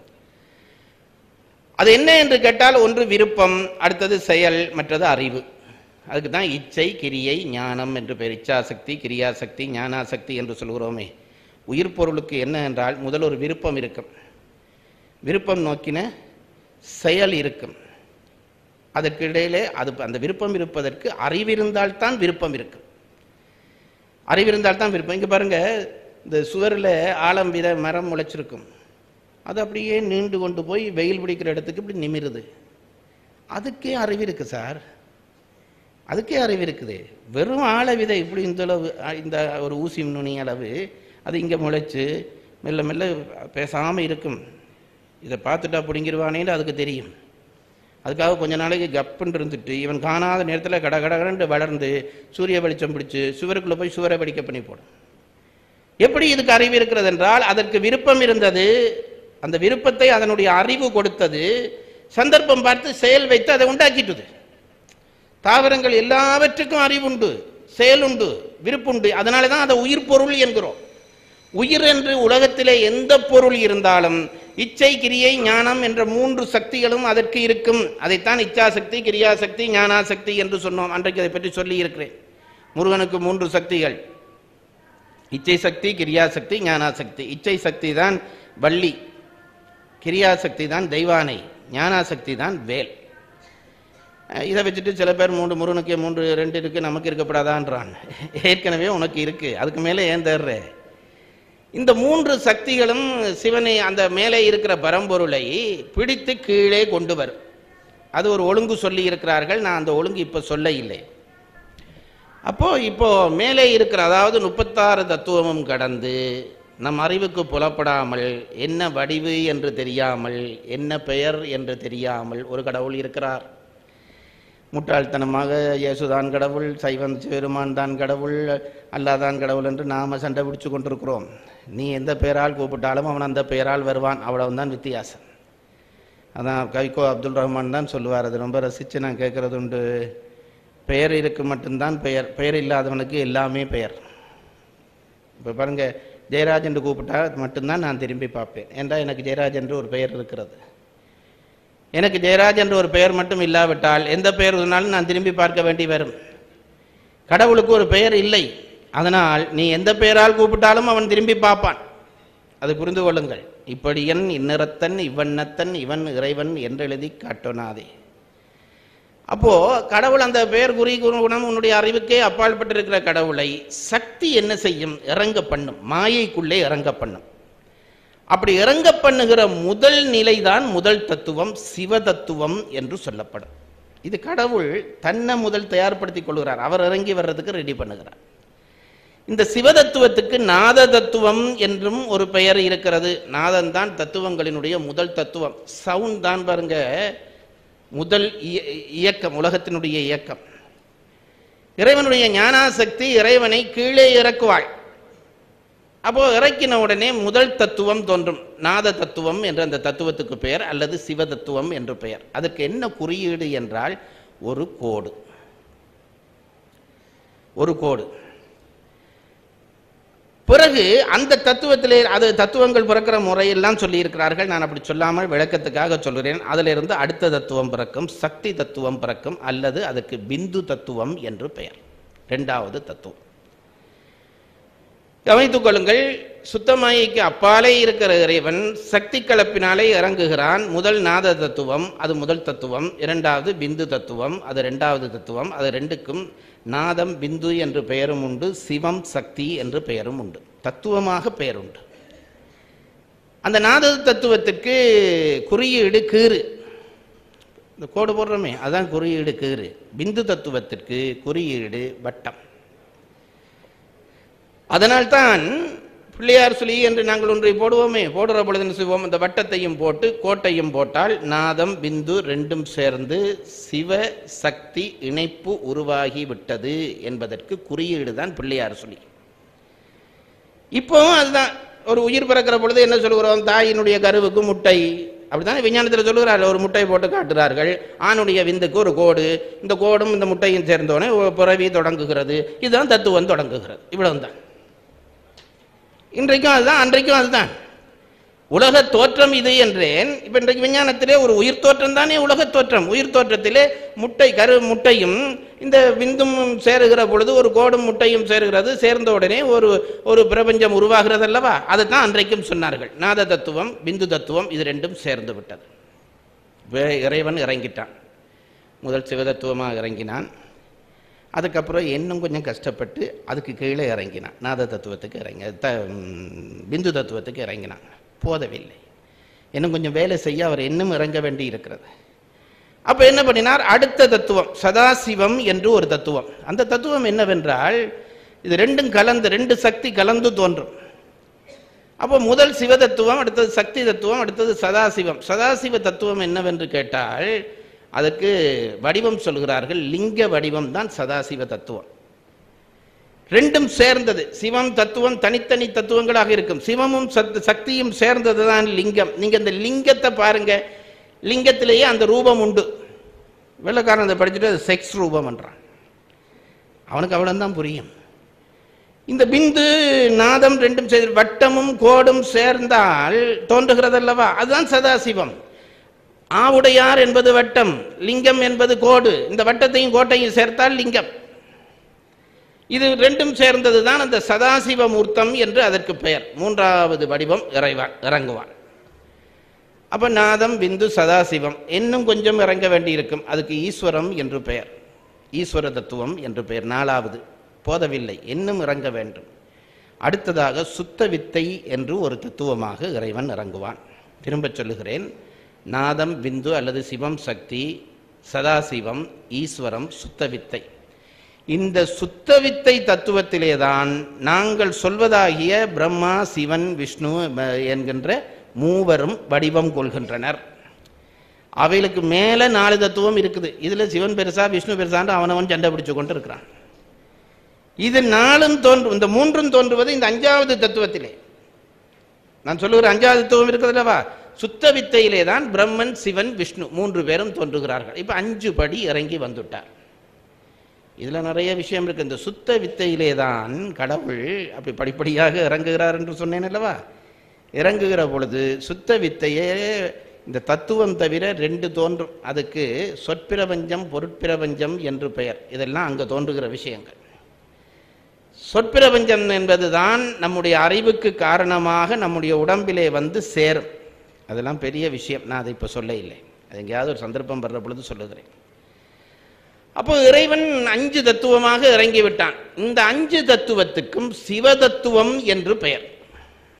அது என்ன என்று கேட்டால், ஒன்று விருப்பம், அடுத்தது செயல், மற்றது அறிவு. அதுக்கு தான் இச்சை கிரியை ஞானம் என்று பெயர். இச்சாசக்தி, கிரியாசக்தி, ஞானாசக்தி என்று சொல்கிறோமே. உயிர் பொருளுக்கு என்ன என்றால், முதல் ஒரு விருப்பம் இருக்கும், விருப்பம் நோக்கின செயல் இருக்கும், அதற்கு இடையிலே அது அந்த விருப்பம் இருப்பதற்கு அறிவிருந்தால் தான் விருப்பம் இருக்கும். அறிவிருந்தால் தான் விருப்பம். இங்கே பாருங்க, இந்த சுவரில் ஆலம் வித மரம் முளைச்சிருக்கும், அது அப்படியே நீண்டு கொண்டு போய் வெயில் பிடிக்கிற இடத்துக்கு இப்படி நிமிருது. அதுக்கே அறிவு இருக்கு சார், அதுக்கே அறிவு இருக்குது. வெறும் ஆழ விதை இப்படி இந்த அளவு, இந்த ஒரு ஊசி நுனி அளவு, அது இங்கே முளைச்சு மெல்ல மெல்ல பேசாமல் இருக்கும். இதை பார்த்துட்டா பிடிங்கிடுவானேன்னு அதுக்கு தெரியும். அதுக்காக கொஞ்ச நாளைக்கு கப்புன்னு இருந்துட்டு இவன் காணாத நேரத்தில் கட கடகடன்னு வளர்ந்து சூரிய வெளிச்சம் பிடிச்சு சுவருக்குள்ளே போய் சுவரை வெடிக்க பண்ணி போடும். எப்படி இதுக்கு அறிவு இருக்கிறது என்றால், அதற்கு விருப்பம் இருந்தது, அந்த விருப்பத்தை அதனுடைய அறிவு கொடுத்தது, சந்தர்ப்பம் பார்த்து செயல் வைத்து அதை உண்டாக்கிட்டது. தாவரங்கள் எல்லாவற்றுக்கும் அறிவுண்டு, செயலுண்டு, விருப்புண்டு. அதனால தான் அதை உயிர் பொருள் என்கிறோம். உயிர் என்று உலகத்திலே எந்த பொருள் இருந்தாலும் இச்சை கிரியை ஞானம் என்ற மூன்று சக்திகளும் அதற்கு இருக்கும். அதைத்தான் இச்சாசக்தி, கிரியாசக்தி, ஞானாசக்தி என்று சொன்னோம். அன்றைக்கு அதை பற்றி சொல்லி இருக்கிறேன். முருகனுக்கு மூன்று சக்திகள், இச்சை சக்தி, கிரியாசக்தி, ஞானாசக்தி. இச்சை சக்தி தான் வள்ளி, கிரியாசக்தி தான் தெய்வானை, ஞானாசக்தி தான் வேல். இதை வச்சுட்டு சில பேர் மூன்று முருகனுக்கு மூன்று ரெண்டு இருக்கு, நமக்கு இருக்கப்படாதான்றான். ஏற்கனவே உனக்கு இருக்கு, அதுக்கு மேலே ஏன் தேர்ற? இந்த மூன்று சக்திகளும் சிவனை, அந்த மேலே இருக்கிற பரம்பொருளை பிடித்து கீழே கொண்டு வரும். அது ஒரு ஒழுங்கு சொல்லி இருக்கிறார்கள், நான் அந்த ஒழுங்கு இப்போ சொல்ல இல்லை. அப்போ இப்போ மேலே இருக்கிற, அதாவது முப்பத்தாறு தத்துவமும் கடந்து நம் அறிவுக்கு புலப்படாமல், என்ன வடிவு என்று தெரியாமல், என்ன பெயர் என்று தெரியாமல் ஒரு கடவுள் இருக்கிறார். முட்டாள்தனமாக இயேசுதான் கடவுள், சைவன் பெருமான் தான் கடவுள், அல்லாதான் கடவுள் என்று நாம் சண்டை பிடிச்சு கொண்டிருக்கிறோம். நீ எந்த பெயரால் கூப்பிட்டாலும் அவன் அந்த பெயரால் வருவான், அவ்வளவுதான் வித்தியாசம். அதான் கவிக்கோ அப்துல் ரஹ்மான் தான் சொல்லுவார், அது ரொம்ப ரசித்து நான் கேட்குறது உண்டு. பெயர் இருக்கு மட்டும்தான் பெயர், பெயர் இல்லாதவனுக்கு எல்லாமே பெயர். இப்போ பாருங்க, ஜெயராஜ் என்று கூப்பிட்டா மட்டும்தான் நான் திரும்பி பார்ப்பேன், என்றால் எனக்கு ஜெயராஜ் என்று ஒரு பெயர் இருக்கிறது. எனக்கு ஜெயராஜ் என்று ஒரு பெயர் மட்டும் இல்லாவிட்டால் எந்த பெயர் சொன்னாலும் நான் திரும்பி பார்க்க வேண்டி வரும். கடவுளுக்கு ஒரு பெயர் இல்லை, அதனால் நீ எந்த பெயரால் கூப்பிட்டாலும் அவன் திரும்பி பார்ப்பான். அதை புரிந்து கொள்ளுங்கள். இப்படியன் இந்நிறத்தன் இவ்வண்ணத்தன் இவன் இறைவன் என்று எழுதி காட்டோனாதே. அப்போ கடவுள் அந்த பெயர் குறி குணம் உன்னுடைய அறிவுக்கே அப்பால் பட்டிருக்கிற கடவுளை சக்தி என்ன செய்யும்? இறங்க பண்ணும், மாயைக்குள்ளே இறங்க பண்ணும். அப்படி இறங்க பண்ணுகிற முதல் நிலைதான் முதல் தத்துவம், சிவ தத்துவம் என்று சொல்லப்படும். இது கடவுள் தன்னை முதல் தயார்படுத்திக் கொள்கிறார், அவர் இறங்கி வர்றதுக்கு ரெடி பண்ணுகிறார். இந்த சிவதத்துவத்துக்கு நாத தத்துவம் என்றும் ஒரு பெயர் இருக்கிறது. நாதன் தான் தத்துவங்களினுடைய முதல் தத்துவம். சவுண்ட் தான் பாருங்க முதல் இயக்கம், உலகத்தினுடைய இயக்கம். இறைவனுடைய ஞானாசக்தி இறைவனை கீழே இறக்குவாள். அப்போ இறக்கின உடனே முதல் தத்துவம் தோன்றும், நாத தத்துவம் என்ற அந்த தத்துவத்துக்கு பெயர், அல்லது சிவ தத்துவம் என்று பெயர். அதற்கு என்ன குறியீடு என்றால் ஒரு கோடு, ஒரு கோடு. பிறகு அந்த தத்துவத்திலே அது தத்துவங்கள் பிறக்கிற முறையெல்லாம் சொல்லி இருக்கிறார்கள். நான் அப்படி சொல்லாமல் விளக்கத்துக்காக சொல்கிறேன். அதிலிருந்து அடுத்த தத்துவம் பிறக்கும், சக்தி தத்துவம் பிறக்கும், அல்லது அதுக்கு பிந்து தத்துவம் என்று பெயர், இரண்டாவது தத்துவம். கவனித்துக் கொள்ளுங்கள், சுத்தமாய்க்கு அப்பாலே இருக்கிற இறைவன் சக்தி கலப்பினாலே இறங்குகிறான். முதல் நாத தத்துவம், அது முதல் தத்துவம். இரண்டாவது பிந்து தத்துவம், அது இரண்டாவது தத்துவம். அது ரெண்டுக்கும் நாதம் பிந்து என்று பெயரும் உண்டு, சிவம் சக்தி என்று பெயரும் உண்டு, தத்துவமாக பெயர் உண்டு. அந்த நாத தத்துவத்துக்கு குறியீடு கீறு, இந்த கோடு போடுறோமே அதுதான் குறியீடு கீறு. பிந்து தத்துவத்திற்கு குறியீடு வட்டம். அதனால்தான் பிள்ளையார் சொல்லி என்று நாங்கள் ஒன்றை போடுவோமே, போடுற பொழுது என்ன செய்வோம்? அந்த வட்டத்தையும் போட்டு கோட்டையும் போட்டால் நாதம் பிந்து ரெண்டும் சேர்ந்து சிவ சக்தி இணைப்பு உருவாகி விட்டது என்பதற்கு குறியீடு தான் பிள்ளையார் சொல்லி. இப்போ அதுதான் ஒரு உயிர் பிறக்கிற பொழுது என்ன சொல்கிறோம்? தாயினுடைய கருவுக்கு முட்டை, அப்படித்தானே விஞ்ஞானத்தில் சொல்லுகிறார்கள். ஒரு முட்டை போட்டு காட்டுகிறார்கள். ஆணுடைய விந்துக்கு ஒரு கோடு, இந்த கோடும் இந்த முட்டையும் சேர்ந்தோடனே பிறவி தொடங்குகிறது. இதுதான் தத்துவம் தொடங்குகிறது. இவ்வளவுதான். இன்றைக்கும் அதுதான், அன்றைக்கும் அதுதான். உலக தோற்றம் இது என்றேன். இப்ப இன்றைக்கு விஞ்ஞானத்திலே ஒரு உயிர் தோற்றம் தானே உலக தோற்றம். உயிர் தோற்றத்திலே முட்டை, கரு முட்டையும் இந்த விந்தும் சேருகிற பொழுது ஒரு கோடும் முட்டையும் சேருகிறது. சேர்ந்த உடனே ஒரு ஒரு பிரபஞ்சம் உருவாகிறது அல்லவா? அதைத்தான் அன்றைக்கும் சொன்னார்கள். நாத தத்துவம் பிந்து தத்துவம் இது ரெண்டும் சேர்ந்து விட்டது. இறைவன் இறங்கிட்டான், முதல் சிவதத்துவமாக இறங்கினான். அதுக்கப்புறம் இன்னும் கொஞ்சம் கஷ்டப்பட்டு அதுக்கு கீழே இறங்கினான், நாத தத்துவத்துக்கு இறங்கி த பிந்து தத்துவத்துக்கு இறங்கினான். போதவில்லை, இன்னும் கொஞ்சம் வேலை செய்ய அவர் இன்னும் இறங்க வேண்டி இருக்கிறது. அப்போ என்ன பண்ணினார்? அடுத்த தத்துவம் சதாசிவம் என்று ஒரு தத்துவம். அந்த தத்துவம் என்னவென்றால் இது ரெண்டும் கலந்து, ரெண்டு சக்தி கலந்து தோன்றும். அப்போ முதல் சிவ தத்துவம், அடுத்தது சக்தி தத்துவம், அடுத்தது சதாசிவம். சதாசிவ தத்துவம் என்னவென்று கேட்டால் அதற்கு வடிவம் சொல்கிறார்கள், லிங்க வடிவம் தான் சதாசிவ தத்துவம். ரெண்டும் சேர்ந்தது. சிவம் தத்துவம் தனித்தனி தத்துவங்களாக இருக்கும். சிவமும் சக்தியும் சேர்ந்தது தான் லிங்கம். நீங்க இந்த லிங்கத்தை பாருங்க, லிங்கத்திலேயே அந்த ரூபம் உண்டு. வெள்ளக்காரன் அதை படிச்சுட்டு அது செக்ஸ் ரூபம் என்றான். அவனுக்கு அவ்வளவுதான் புரியும். இந்த பிந்து நாதம் ரெண்டும் சேர்ந்து வட்டமும் கோடும் சேர்ந்தால் தோன்றுகிறது அல்லவா? அதுதான் சதாசிவம். ஆவுடையார் என்பது வட்டம், லிங்கம் என்பது கோடு. இந்த வட்டத்தையும் கோட்டையும் சேர்த்தால் லிங்கம். இது ரெண்டும் சேர்ந்தது தான் அந்த சதாசிவ மூர்த்தம் என்று அதற்கு பெயர். மூன்றாவது வடிவம் இறைவான் இறங்குவான். அப்ப நாதம் பிந்து சதாசிவம் இன்னும் கொஞ்சம் இறங்க வேண்டி இருக்கும். அதுக்கு ஈஸ்வரம் என்று பெயர், ஈஸ்வர தத்துவம் என்று பெயர். நாலாவது போதவில்லை, இன்னும் இறங்க வேண்டும். அடுத்ததாக சுத்த வித்தை என்று ஒரு தத்துவமாக இறைவன் இறங்குவான். திரும்ப சொல்லுகிறேன், நாதம் பிந்து அல்லது சிவம் சக்தி, சதாசிவம், ஈஸ்வரம், சுத்தவித்தை. இந்த சுத்தவித்தை தத்துவத்திலேதான் நாங்கள் சொல்வதாகிய பிரம்மா, சிவன், விஷ்ணு என்கின்ற மூவரும் வடிவம் கொள்கின்றனர். அவைகளுக்கு மேல நாலு தத்துவம் இருக்குது. இதுல சிவன் பெருசா விஷ்ணு பெருசான்னு அவனவன் சண்டை பிடிச்சு கொண்டு இருக்கிறான். இது நாலும் தோன்றும், இந்த மூன்றும் தோன்றுவது இந்த அஞ்சாவது தத்துவத்திலே. நான் சொல்லுகிற அஞ்சாவது தத்துவம் இருக்கிறதுலவா, சுத்த வித்தையிலே தான் பிரம்மன், சிவன், விஷ்ணு மூன்று பேரும் தோன்றுகிறார்கள். இப்ப அஞ்சு படி இறங்கி வந்துட்டார். இதுல நிறைய விஷயம் இருக்கு. இந்த சுத்த வித்தையிலே தான் கடவுள் அப்படி படிப்படியாக இறங்குகிறார் என்று சொன்னேன் அல்லவா? இறங்குகிற பொழுது சுத்த வித்தையே இந்த தத்துவம் தவிர ரெண்டு தோன்றும். அதுக்கு சொற்பிரபஞ்சம், பொருட்பிரபஞ்சம் என்று பெயர். இதெல்லாம் அங்க தோன்றுகிற விஷயங்கள். சொற்பிரபஞ்சம் என்பதுதான் நம்முடைய அறிவுக்கு காரணமாக நம்முடைய உடம்பிலே வந்து சேரும். அதெல்லாம் பெரிய விஷயம், நான் அதை இப்போ சொல்ல இல்லை, அது எங்கேயாவது ஒரு சந்தர்ப்பம் வர்ற பொழுது சொல்லுகிறேன். அப்போ இறைவன் அஞ்சு தத்துவமாக இறங்கிவிட்டான். இந்த அஞ்சு தத்துவத்துக்கும் சிவதத்துவம் என்று பெயர்.